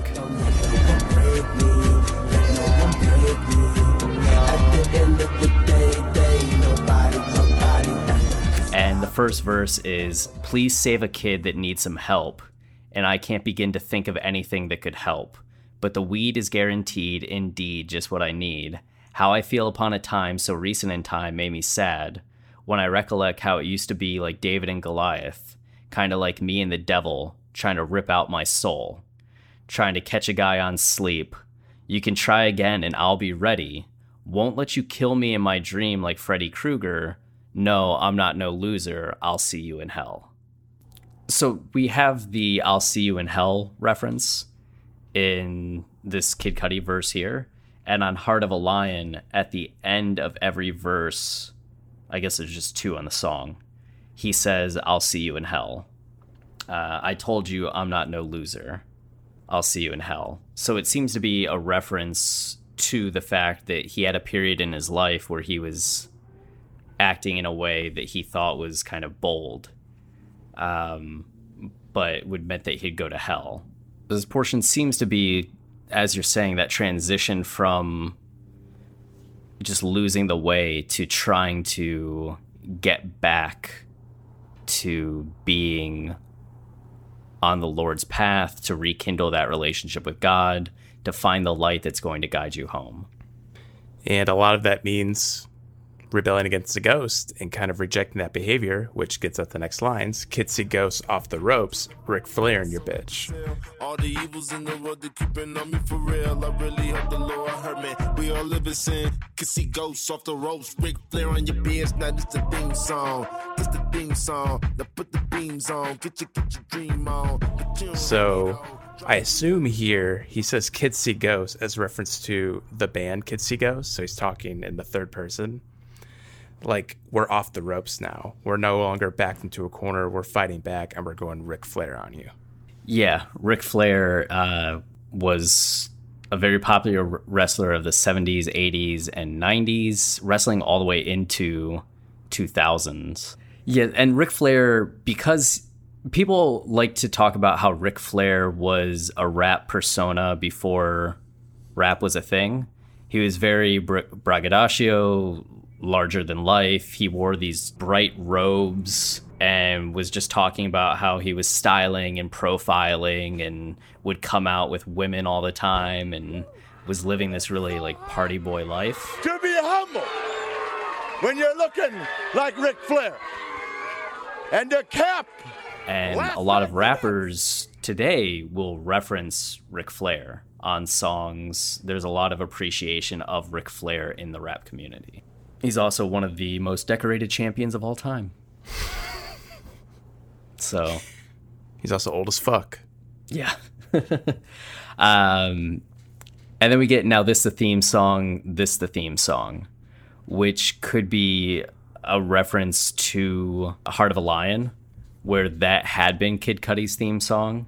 And the first verse is, please save a kid that needs some help, and I can't begin to think of anything that could help. But the weed is guaranteed, indeed, just what I need. How I feel upon a time so recent in time made me sad, when I recollect how it used to be like David and Goliath, kind of like me and the devil, trying to rip out my soul, trying to catch a guy on sleep. You can try again and I'll be ready. Won't let you kill me in my dream like Freddy Krueger. No, I'm not no loser. I'll see you in hell. So we have the I'll see you in hell reference in this Kid Cudi verse here. And on Heart of a Lion, at the end of every verse, I guess there's just two on the song, he says, I'll see you in hell. Uh, I told you I'm not no loser. I'll see you in hell. So it seems to be a reference to the fact that he had a period in his life where he was acting in a way that he thought was kind of bold, um, but would meant that he'd go to hell. This portion seems to be, as you're saying, that transition from just losing the way to trying to get back to being on the Lord's path, to rekindle that relationship with God, to find the light that's going to guide you home. And a lot of that means rebelling against the ghost and kind of rejecting that behavior, which gets at the next lines. Kids see ghosts off the ropes, Ric Flair in your bitch. All the evils in the world, they keeping on me for real. I really hope the Lord hurt me. We all live in sin. Can see ghosts off the ropes, Ric Flair on your bitch. Now this the theme song. It's the theme song. Now put the beams on. Get your, get your dream on. So I assume here he says kids see ghosts as reference to the band Kids See Ghosts. So he's talking in the third person. Like, we're off the ropes now. We're no longer backed into a corner. We're fighting back, and we're going Ric Flair on you. Yeah, Ric Flair uh, was a very popular wrestler of the seventies, eighties, and nineties, wrestling all the way into two thousands. Yeah, and Ric Flair, because people like to talk about how Ric Flair was a rap persona before rap was a thing. He was very bra- braggadocio, larger than life. He wore these bright robes and was just talking about how he was styling and profiling and would come out with women all the time and was living this really like party boy life. To be humble when you're looking like Ric Flair. And the cap. And a lot of rappers today will reference Ric Flair on songs. There's a lot of appreciation of Ric Flair in the rap community. He's also one of the most decorated champions of all time. So he's also old as fuck. Yeah. um, and then we get Now This the Theme Song, This the Theme Song, which could be a reference to Heart of a Lion, where that had been Kid Cudi's theme song.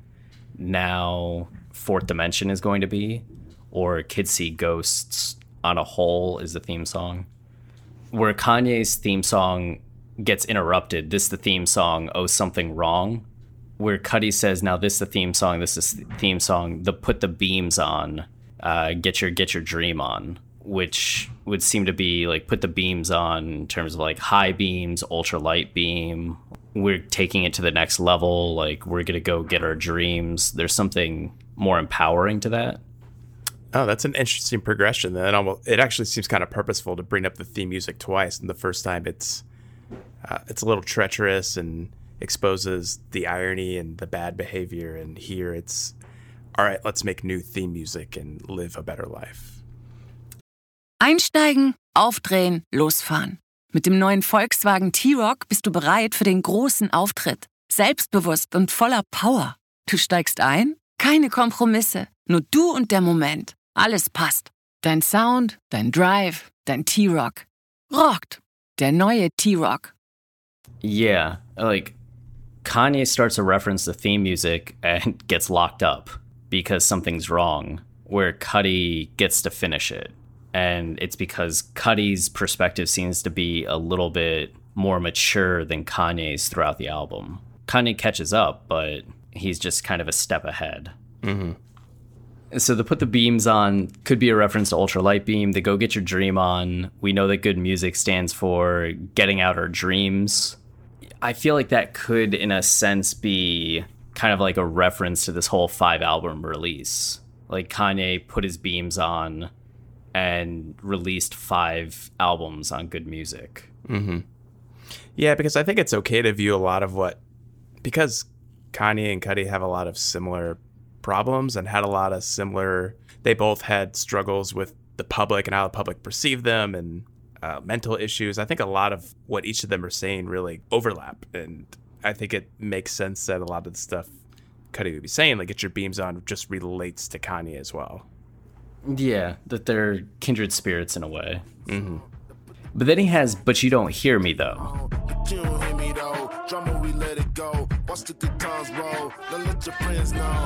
Now Fourth Dimension is going to be, or Kids See Ghosts on a Whole is the theme song. Where Kanye's theme song gets interrupted, this the theme song, Oh Something Wrong, where Cudi says, now this the theme song, this is the theme song, the Put the Beams On, uh, get your get your dream on, which would seem to be like put the beams on in terms of like high beams, ultra light beam. We're taking it to the next level. Like we're going to go get our dreams. There's something more empowering to that. Oh, that's an interesting progression. That almost, it actually seems kind of purposeful to bring up the theme music twice. And the first time it's, uh, it's a little treacherous and exposes the irony and the bad behavior. And here it's, all right, let's make new theme music and live a better life. Einsteigen, aufdrehen, losfahren. Mit dem neuen Volkswagen T-Roc bist du bereit für den großen Auftritt. Selbstbewusst und voller Power. Du steigst ein, keine Kompromisse, nur du und der Moment. Alles passt. Dein Sound, dein Drive, dein T-Roc. Rockt. Der neue T-Roc. Yeah, like Kanye starts to reference the theme music and gets locked up because something's wrong, where Cudi gets to finish it. And it's because Cudi's perspective seems to be a little bit more mature than Kanye's throughout the album. Kanye catches up, but he's just kind of a step ahead. Mm-hmm. So the Put the Beams On could be a reference to Ultra Light Beam, the Go Get Your Dream On. We know that good music stands for getting out our dreams. I feel like that could, in a sense, be kind of like a reference to this whole five-album release. Like Kanye put his beams on and released five albums on good music. Mm-hmm. Yeah, because I think it's okay to view a lot of what... Because Kanye and Cudi have a lot of similar problems and had a lot of similar... They both had struggles with the public and how the public perceived them and uh, mental issues. I think a lot of what each of them are saying really overlap. And I think it makes sense that a lot of the stuff Cudi would be saying, like get your beams on, just relates to Kanye as well. Yeah, that they're kindred spirits in a way. Mm-hmm. But then he has But You Don't Hear Me, though. But you don't hear me though. Drummer, we let it go. Watch the guitars roll. Don't let your friends know.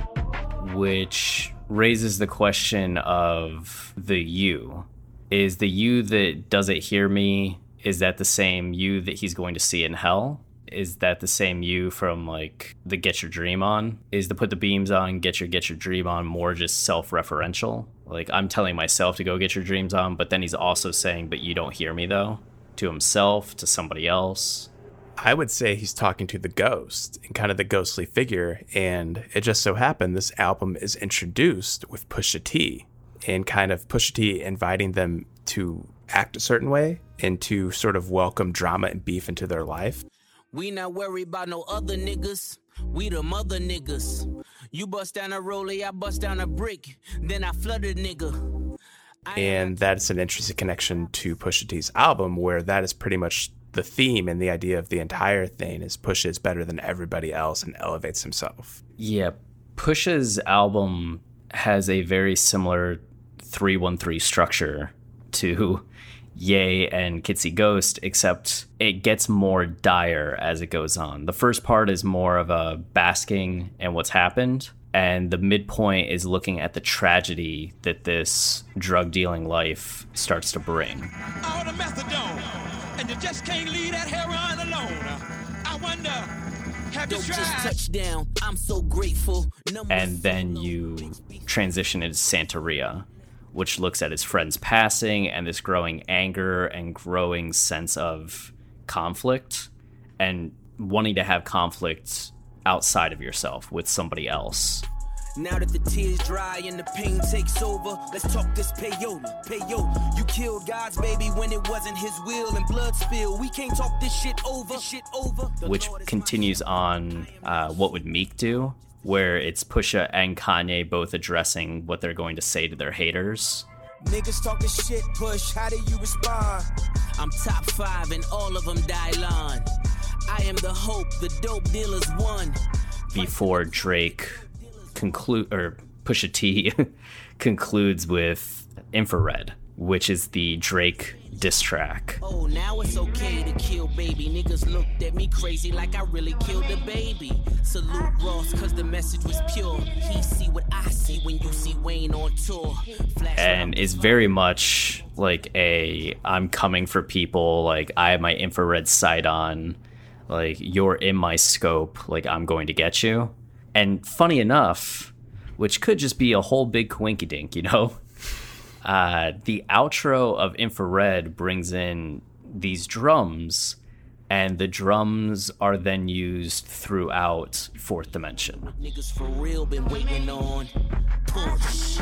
Which raises the question of the you. Is the you that doesn't hear me, is that the same you that he's going to see in hell? Is that the same you from like the Get Your Dream On? Is the Put the Beams On, Get Your Get Your Dream On more just self-referential? Like I'm telling myself to go get your dreams on, but then he's also saying, but you don't hear me though? To himself, to somebody else? I would say he's talking to the ghost and kind of the ghostly figure. And it just so happened this album is introduced with Pusha T and kind of Pusha T inviting them to act a certain way and to sort of welcome drama and beef into their life. We not worried about no other niggas. We the mother niggas. You bust down a rollie, I bust down a brick. Then I flood a nigga. And that's an interesting connection to Pusha T's album, where that is pretty much the theme and the idea of the entire thing is Pusha is better than everybody else and elevates himself. Yeah, Pusha's album has a very similar three one three structure to Ye and Kids See Ghost, except it gets more dire as it goes on. The first part is more of a basking in what's happened, and the midpoint is looking at the tragedy that this drug-dealing life starts to bring. All the methadone, and you just can't leave that heroin alone. I wonder, have you tried? Just touchdown, I'm so grateful. Number and then you transition into Santeria, which looks at his friend's passing and this growing anger and growing sense of conflict and wanting to have conflict outside of yourself with somebody else. Now that the tears dry and the pain takes over, let's talk this payola, payola. You killed God's baby when it wasn't his will and blood spill. We can't talk this shit over, shit over. Which continues on uh, What Would Meek Do, where it's Pusha and Kanye both addressing what they're going to say to their haters. Niggas talking shit, Push, how do you respond? I'm top five and all of them Dylon. I am the hope, the dope dealers won. Before Drake conclude or Pusha T concludes with Infrared, which is the Drake diss track. Oh, now it's okay to kill baby. Niggas looked at me crazy like I really killed a baby. Salute Ross, cause the message was pure. He see what I see when you see Wayne on tour. Flash and is very much like a I'm coming for people, like I have my infrared sight on, like you're in my scope, like I'm going to get you. And funny enough, which could just be a whole big coinkydink, you know, uh, the outro of Infrared brings in these drums, and the drums are then used throughout Fourth Dimension. Niggas for real been waiting on Push.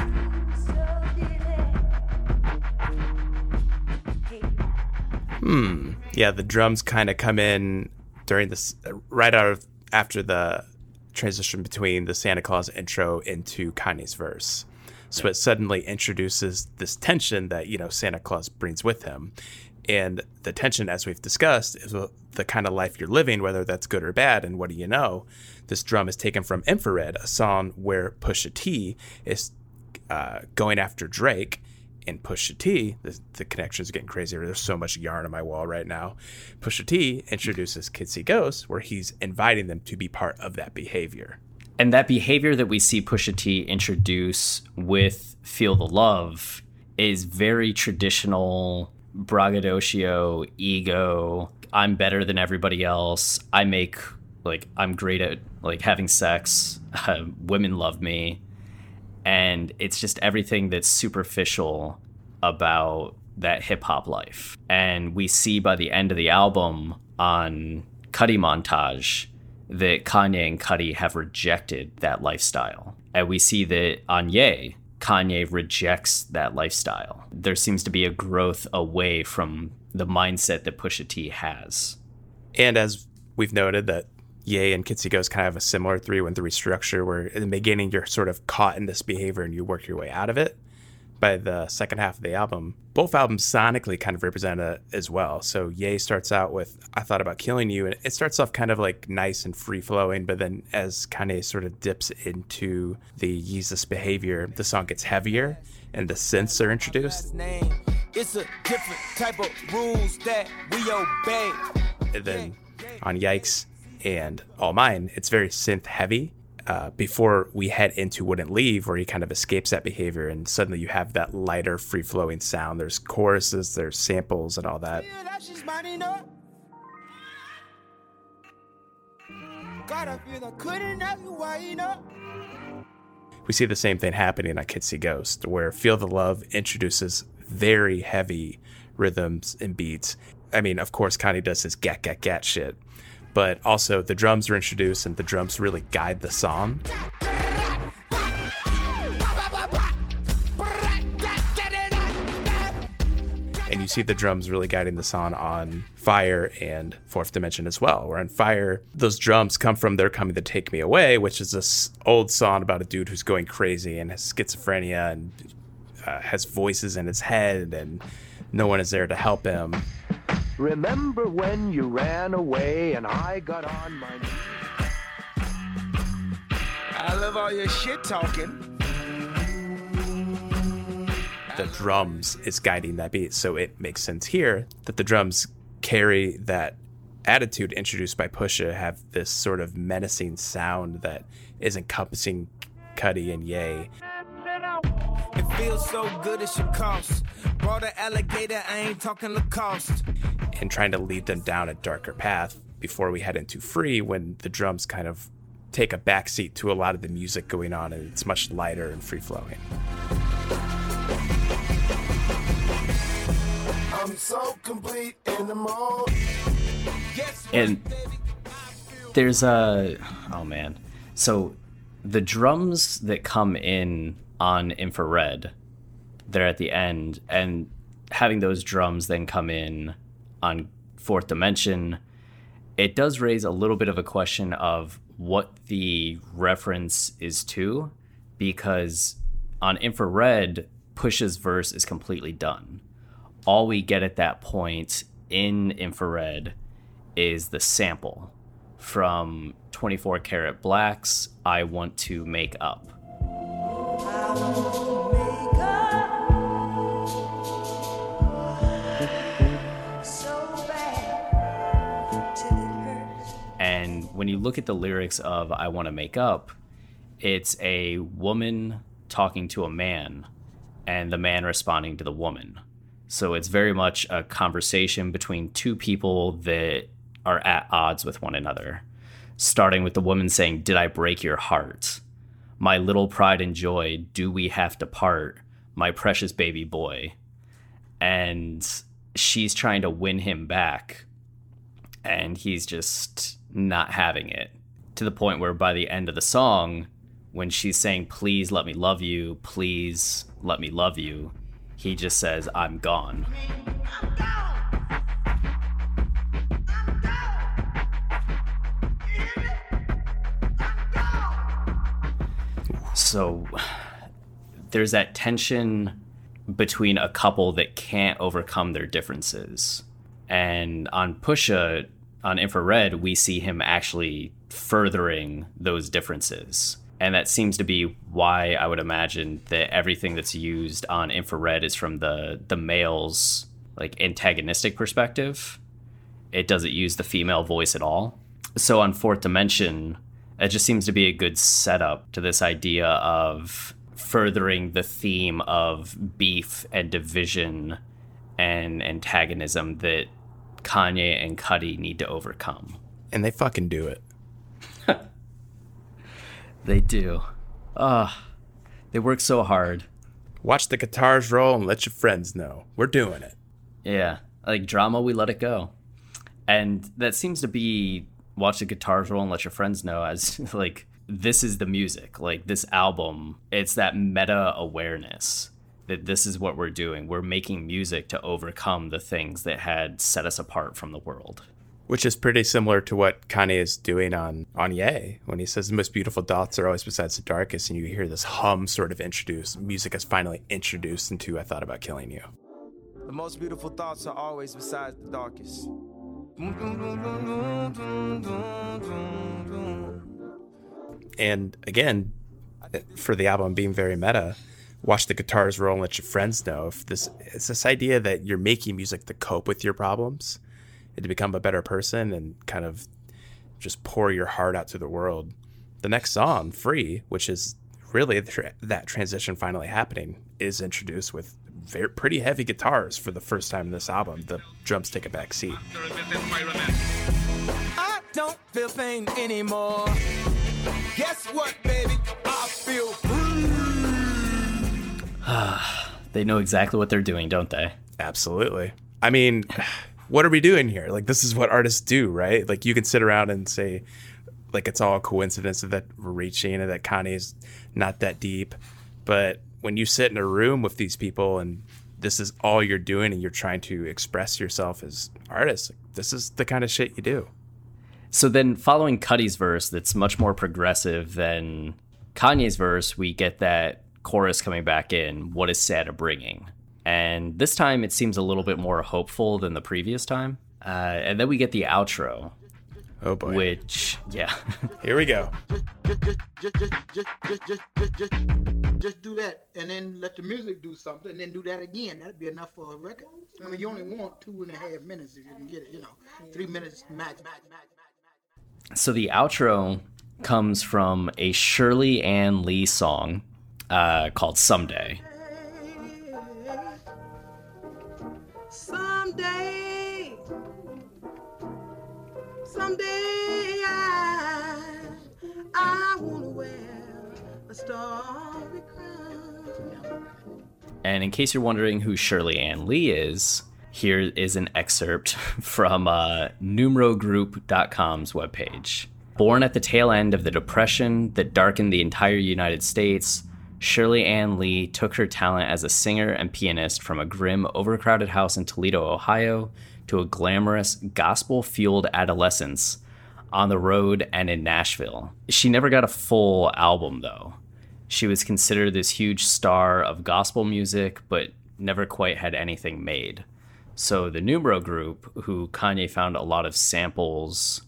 Hmm. Yeah, the drums kind of come in during this, right out of after the transition between the Santa Claus intro into Kanye's verse. So it suddenly introduces this tension that, you know, Santa Claus brings with him. And the tension, as we've discussed, is the kind of life you're living, whether that's good or bad. And what do you know? This drum is taken from Infrared, a song where Pusha T is uh, going after Drake. And Pusha T, the, the connections are getting crazier. There's so much yarn on my wall right now. Pusha T introduces Kids See Ghosts, where he's inviting them to be part of that behavior. And that behavior that we see Pusha T introduce with Feel the Love is very traditional braggadocio, ego. I'm better than everybody else. I make, like, I'm great at, like, having sex. Uh, women love me. And it's just everything that's superficial about that hip-hop life. And we see by the end of the album on Cudi Montage that Kanye and Cudi have rejected that lifestyle. And we see that on Ye, Kanye rejects that lifestyle. There seems to be a growth away from the mindset that Pusha T has. And as we've noted, that Ye and Kids See Ghosts kind of have a similar three one three structure, where in the beginning you're sort of caught in this behavior and you work your way out of it. By the second half of the album, both albums sonically kind of represent it as well. So Ye starts out with I Thought About Killing You, and it starts off kind of like nice and free-flowing, but then as Kanye sort of dips into the Yeezus behavior, the song gets heavier and the synths are introduced. It's a different type of rules that we obey. And then on Yikes and All Mine, it's very synth heavy uh, before we head into Wouldn't Leave, where he kind of escapes that behavior, and suddenly you have that lighter, free-flowing sound. There's choruses, there's samples, and all that. Yeah, that's just mine enough. God, I feel I couldn't have you, why you know? We see the same thing happening on Kids See Ghosts, where Feel the Love introduces very heavy rhythms and beats. I mean, of course, Kanye does his gat, gat, gat shit, but also the drums are introduced, and the drums really guide the song. And you see the drums really guiding the song on Fire and Fourth Dimension as well. Where on Fire, those drums come from They're Coming to Take Me Away, which is this old song about a dude who's going crazy and has schizophrenia and uh, has voices in his head, and no one is there to help him. Remember when you ran away and I got on my knees? I love all your shit talking. The drums is guiding that beat, so it makes sense here that the drums carry that attitude introduced by Pusha, have this sort of menacing sound that is encompassing Cudi and Ye. It feels so good it should cost. Brought an alligator, I ain't talking Lacoste. And trying to lead them down a darker path before we head into Free, when the drums kind of take a backseat to a lot of the music going on, and it's much lighter and free-flowing. I'm so complete in the mode. And there's a, oh man. So The drums that come in on Infrared, they're at the end, and having those drums then come in on Fourth Dimension, it does raise a little bit of a question of what the reference is to, because on Infrared, Push's verse is completely done. All we get at that point in Infrared is the sample from twenty-four Karat Black's I Want to Make Up. And when you look at the lyrics of I Want to Make Up, it's a woman talking to a man and the man responding to the woman. So it's very much a conversation between two people that are at odds with one another. Starting with the woman saying, "Did I break your heart? My little pride and joy, do we have to part? My precious baby boy." And she's trying to win him back, and he's just not having it. To the point where by the end of the song, when she's saying, "Please let me love you, please let me love you," he just says, "I'm gone." So there's that tension between a couple that can't overcome their differences. And on Pusha, on Infrared, we see him actually furthering those differences. And that seems to be why I would imagine that everything that's used on Infrared is from the, the male's like antagonistic perspective. It doesn't use the female voice at all. So on Fourth Dimension, it just seems to be a good setup to this idea of furthering the theme of beef and division and antagonism that Kanye and Cudi need to overcome. And they fucking do it. They do. Ugh. They work so hard. Watch the guitars roll and let your friends know. We're doing it. Yeah. Like drama, we let it go. And that seems to be watch the guitars roll and let your friends know as like, this is the music. Like this album, it's that meta awareness that this is what we're doing. We're making music to overcome the things that had set us apart from the world. Which is pretty similar to what Kanye is doing on, on Ye, when he says the most beautiful thoughts are always besides the darkest, and you hear this hum sort of introduced. Music is finally introduced into I Thought About Killing You. The most beautiful thoughts are always besides the darkest. And again, for the album being very meta, watch the guitars roll and let your friends know. If this, it's this idea that you're making music to cope with your problems and to become a better person and kind of just pour your heart out to the world. The next song, Free, which is really that transition finally happening, is introduced with very pretty heavy guitars for the first time in this album. The drums take a back seat. I don't feel pain anymore. Guess what, baby? I feel free. They know exactly what they're doing, don't they? Absolutely. I mean, what are we doing here? Like, this is what artists do, right? Like, you can sit around and say, like, it's all a coincidence that we're reaching and that Kanye's not that deep. But when you sit in a room with these people and this is all you're doing and you're trying to express yourself as artists, this is the kind of shit you do. So then following Cudi's verse that's much more progressive than Kanye's verse, we get that chorus coming back in, what is Santa bringing? And this time it seems a little bit more hopeful than the previous time. Uh, and then we get the outro. Oh boy. Which, yeah. Here we go. Just, just, just, just, just, just, just, just, just do that, and then let the music do something, and then do that again. That'd be enough for a record. I mean, you only want two and a half minutes if you can get it. You know, three minutes max, max, max, max. So the outro comes from a Shirley Ann Lee song uh, called Someday. Someday, someday I, I wanna wear a starry crown. And in case you're wondering who Shirley Ann Lee is, here is an excerpt from uh, numero group dot com's webpage. Born at the tail end of the Depression that darkened the entire United States, Shirley Ann Lee took her talent as a singer and pianist from a grim, overcrowded house in Toledo, Ohio, to a glamorous, gospel-fueled adolescence on the road and in Nashville. She never got a full album, though. She was considered this huge star of gospel music, but never quite had anything made. So the Numero Group, who Kanye found a lot of samples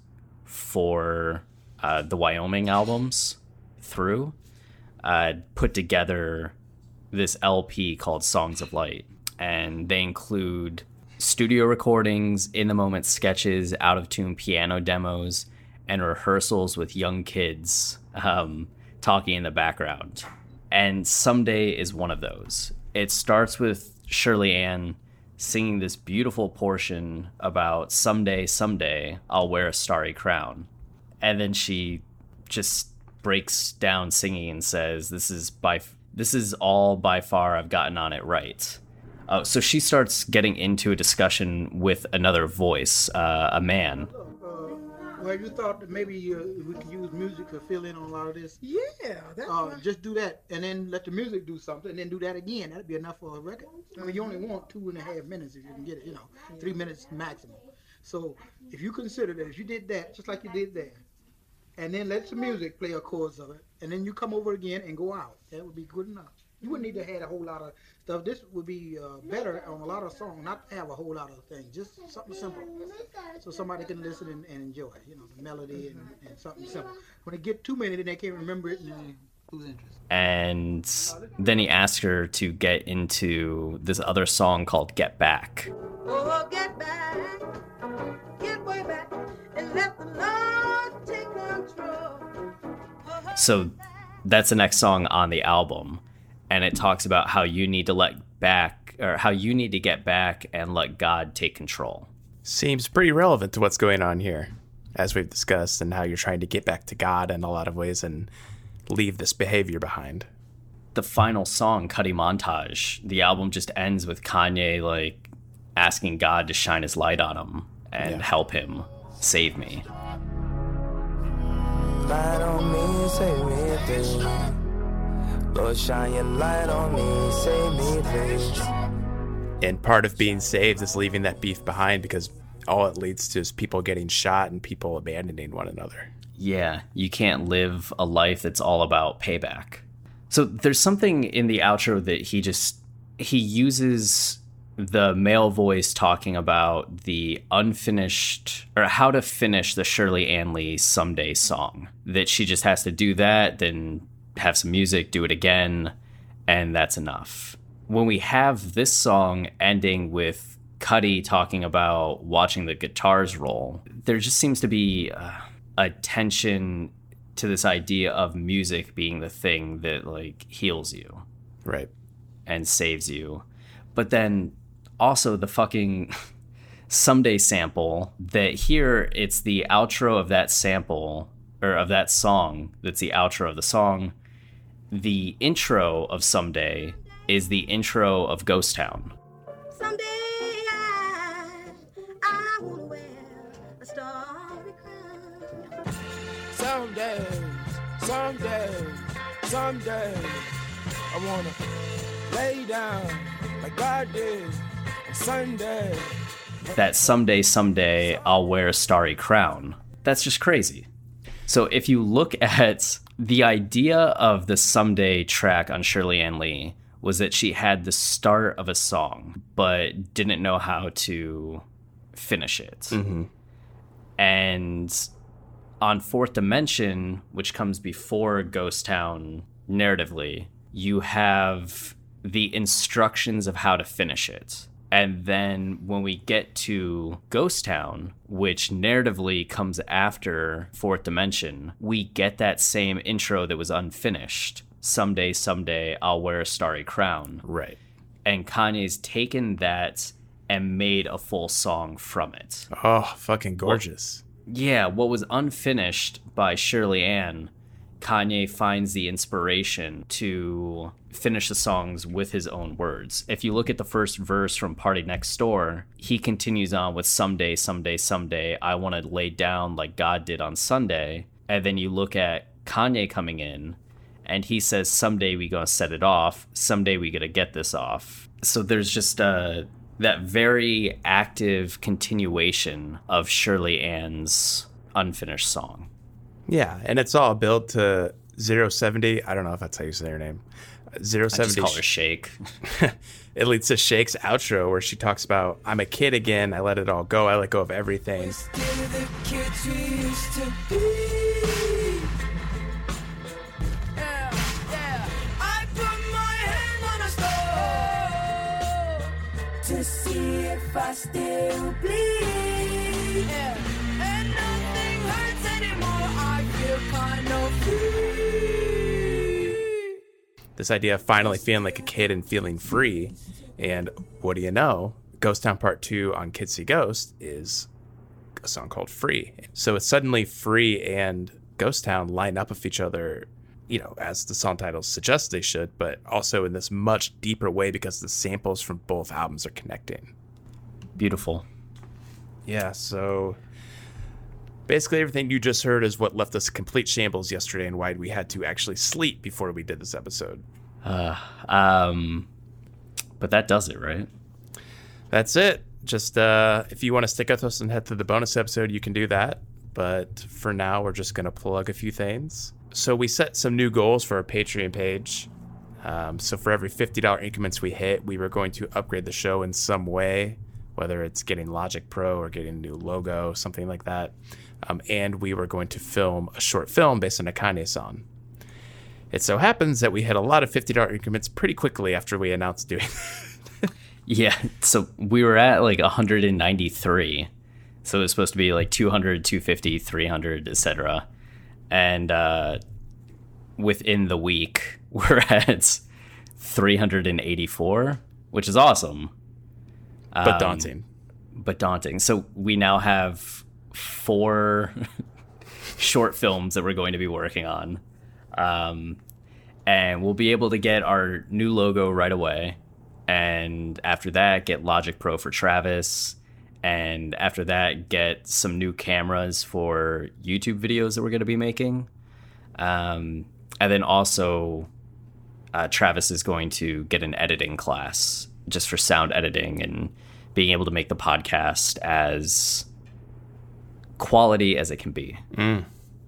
for uh, the Wyoming albums through, uh, put together this L P called Songs of Light. And they include studio recordings, in-the-moment sketches, out-of-tune piano demos, and rehearsals with young kids um, talking in the background. And Someday is one of those. It starts with Shirley Ann singing this beautiful portion about someday, someday, I'll wear a starry crown. And then she just breaks down singing and says, this is by this is all by far I've gotten on it right. Uh, so she starts getting into a discussion with another voice, uh, a man. Well, you thought that maybe uh, we could use music to fill in on a lot of this? Yeah, that's uh, right. Just do that, and then let the music do something, and then do that again. That'd be enough for a record. I mean, you only want two and a half minutes if you can get it, you know, three minutes maximum. So if you consider that, if you did that, just like you did there, and then let the music play a chorus of it, and then you come over again and go out, that would be good enough. You wouldn't need to have a whole lot of stuff. This would be uh, better on a lot of songs, not have a whole lot of things, just something simple. So somebody can listen and, and enjoy, you know, the melody and, and something simple. When they get too many, then they can't remember it and then lose interest. And then he asked her to get into this other song called Get Back. Oh, get back, get way back, and let the Lord take control. So that's the next song on the album. And it talks about how you need to let back, or how you need to get back and let God take control. Seems pretty relevant to what's going on here, as we've discussed, and how you're trying to get back to God in a lot of ways and leave this behavior behind. The final song, Cuddy Montage, the album just ends with Kanye, like, asking God to shine his light on him and yeah. help him save me. Light on me, save me, please. Lord, shine your light on me, save me, please. And part of being saved is leaving that beef behind, because all it leads to is people getting shot and people abandoning one another. Yeah, you can't live a life that's all about payback. So there's something in the outro that he just, he uses the male voice talking about the unfinished, or how to finish the Shirley Ann Lee Someday song. That she just has to do that, then have some music, do it again, and that's enough. When we have this song ending with Cuddy talking about watching the guitars roll, there just seems to be uh, a tension to this idea of music being the thing that, like, heals you. Right. And saves you. But then also the fucking Someday sample, that here it's the outro of that sample, or of that song, that's the outro of the song. The intro of Someday is the intro of Ghost Town. Someday I, I wanna wear a starry crown. Someday, someday, someday, I wanna lay down like God did on Sunday. That someday, someday, I'll wear a starry crown. That's just crazy. So if you look at the idea of the Someday track on Shirley Ann Lee, was that she had the start of a song, but didn't know how to finish it. Mm-hmm. And on Fourth Dimension, which comes before Ghost Town narratively, you have the instructions of how to finish it. And then when we get to Ghost Town, which narratively comes after Fourth Dimension, we get that same intro that was unfinished. Someday, someday, I'll wear a starry crown. Right. And Kanye's taken that and made a full song from it. Oh, fucking gorgeous. Well, yeah, what was unfinished by Shirley Ann, Kanye finds the inspiration to finish the songs with his own words. If you look at the first verse from Party Next Door, he continues on with someday, someday, someday, I want to lay down like God did on Sunday. And then you look at Kanye coming in, and he says, someday we gonna set it off. Someday we gonna get this off. So there's just uh, that very active continuation of Shirley Ann's unfinished song. Yeah, and it's all built to zero seventy. I don't know if that's how you say her name. zero seventy. I just call her Shake. It leads to Shake's outro where she talks about, I'm a kid again. I let it all go. I let go of everything. The kids we used to be. Yeah, yeah. I put my hand on a stove to see if I still bleed. Yeah. And nothing hurts anymore. I feel kind of free. This idea of finally feeling like a kid and feeling free. And what do you know? Ghost Town Part two on Kids See Ghost is a song called Free. So it's suddenly Free and Ghost Town line up with each other, you know, as the song titles suggest they should, but also in this much deeper way because the samples from both albums are connecting. Beautiful. Yeah, so basically everything you just heard is what left us complete shambles yesterday and why we had to actually sleep before we did this episode. Uh, um, but that does it, right? That's it. Just uh, if you want to stick with us and head to the bonus episode, you can do that. But for now, we're just going to plug a few things. So we set some new goals for our Patreon page. Um, so for every fifty dollars increments we hit, we were going to upgrade the show in some way, whether it's getting Logic Pro or getting a new logo, something like that. Um, and we were going to film a short film based on a Kanye song. It so happens that we hit a lot of fifty dollars increments pretty quickly after we announced doing it. Yeah, so we were at like one hundred ninety-three. So it was supposed to be like two hundred, two fifty, three hundred, et cetera. And uh, within the week, we're at three hundred eighty-four, which is awesome. But Um, daunting. But daunting. So we now have four short films that we're going to be working on. Um, and we'll be able to get our new logo right away. And after that, get Logic Pro for Travis. And after that, get some new cameras for YouTube videos that we're going to be making. Um, and then also, uh, Travis is going to get an editing class just for sound editing and being able to make the podcast as quality as it can be. Mm.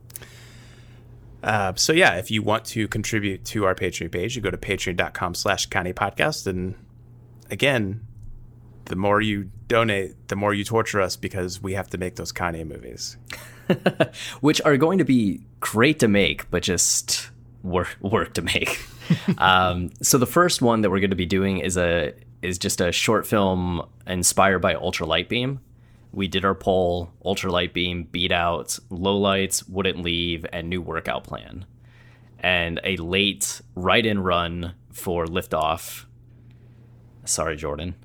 Uh, so yeah, if you want to contribute to our Patreon page, you go to patreon.com slash Kanye Podcast. And again, the more you donate, the more you torture us because we have to make those Kanye movies. Which are going to be great to make, but just work work to make. um, so the first one that we're going to be doing is a is just a short film inspired by Ultralight Beam. We did our poll, Ultralight Beam, beat out Lowlights, Wouldn't Leave, and New Workout Plan. And a late write-in run for Liftoff. Sorry, Jordan.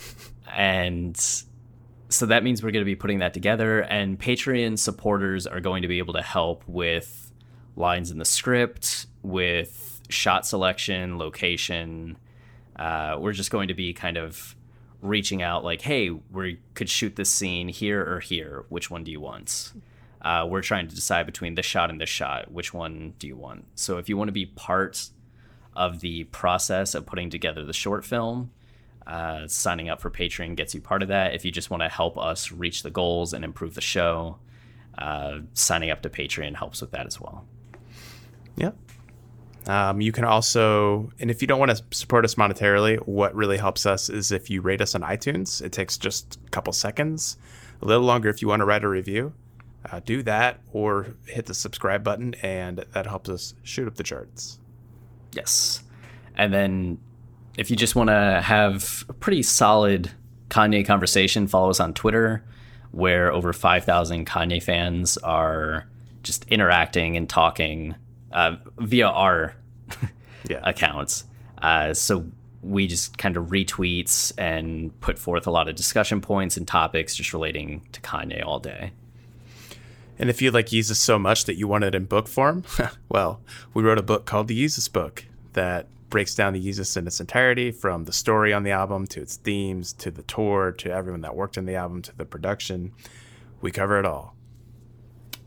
And so that means we're going to be putting that together, and Patreon supporters are going to be able to help with lines in the script, with shot selection, location. Uh, we're just going to be kind of reaching out like, hey, we could shoot this scene here or here. Which one do you want? Uh, we're trying to decide between this shot and this shot. Which one do you want? So if you want to be part of the process of putting together the short film, uh, signing up for Patreon gets you part of that. If you just want to help us reach the goals and improve the show, uh, signing up to Patreon helps with that as well. Yep. Um, you can also, and if you don't want to support us monetarily, what really helps us is if you rate us on iTunes. It takes just a couple seconds, a little longer if you want to write a review. Uh, do that or hit the subscribe button, and that helps us shoot up the charts. Yes. And then if you just want to have a pretty solid Kanye conversation, follow us on Twitter, where over five thousand Kanye fans are just interacting and talking uh, via our yeah. accounts. Uh, so we just kind of retweets and put forth a lot of discussion points and topics just relating to Kanye all day. And if you like Yeezus so much that you want it in book form, well, we wrote a book called The Yeezus Book that breaks down the Yeezus in its entirety, from the story on the album to its themes to the tour to everyone that worked on the album to the production. We cover it all.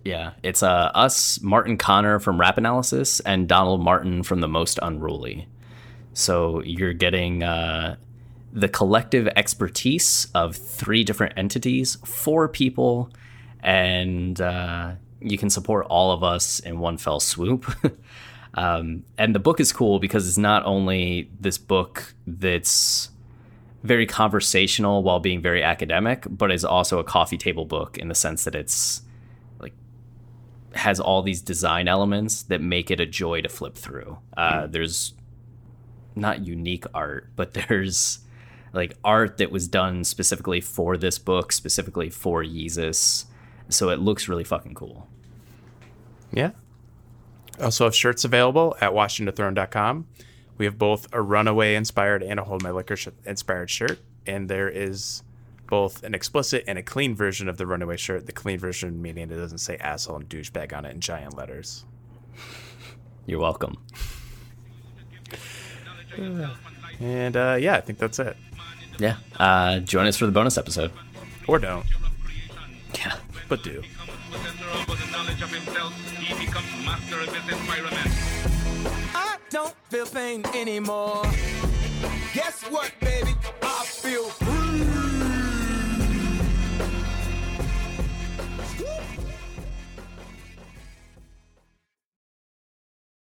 Yeah, it's uh, us, Martin Connor from Rap Analysis, and Donald Martin from The Most Unruly. So you're getting uh, the collective expertise of three different entities, four people, and uh, you can support all of us in one fell swoop. um, and the book is cool because it's not only this book that's very conversational while being very academic, but it's also a coffee table book in the sense that it's like has all these design elements that make it a joy to flip through. Uh, mm. There's not unique art, but there's like art that was done specifically for this book, specifically for Yeezus. So it looks really fucking cool. Yeah. Also have shirts available at washington throne dot com. We have both a Runaway inspired and a Hold My Liquor sh- inspired shirt. And there is both an explicit and a clean version of the Runaway shirt. The clean version meaning it doesn't say asshole and douchebag on it in giant letters. You're welcome. And uh, yeah, I think that's it. Yeah. Uh, join us for the bonus episode. Or don't. Yeah. But do. I don't feel pain anymore. Guess what?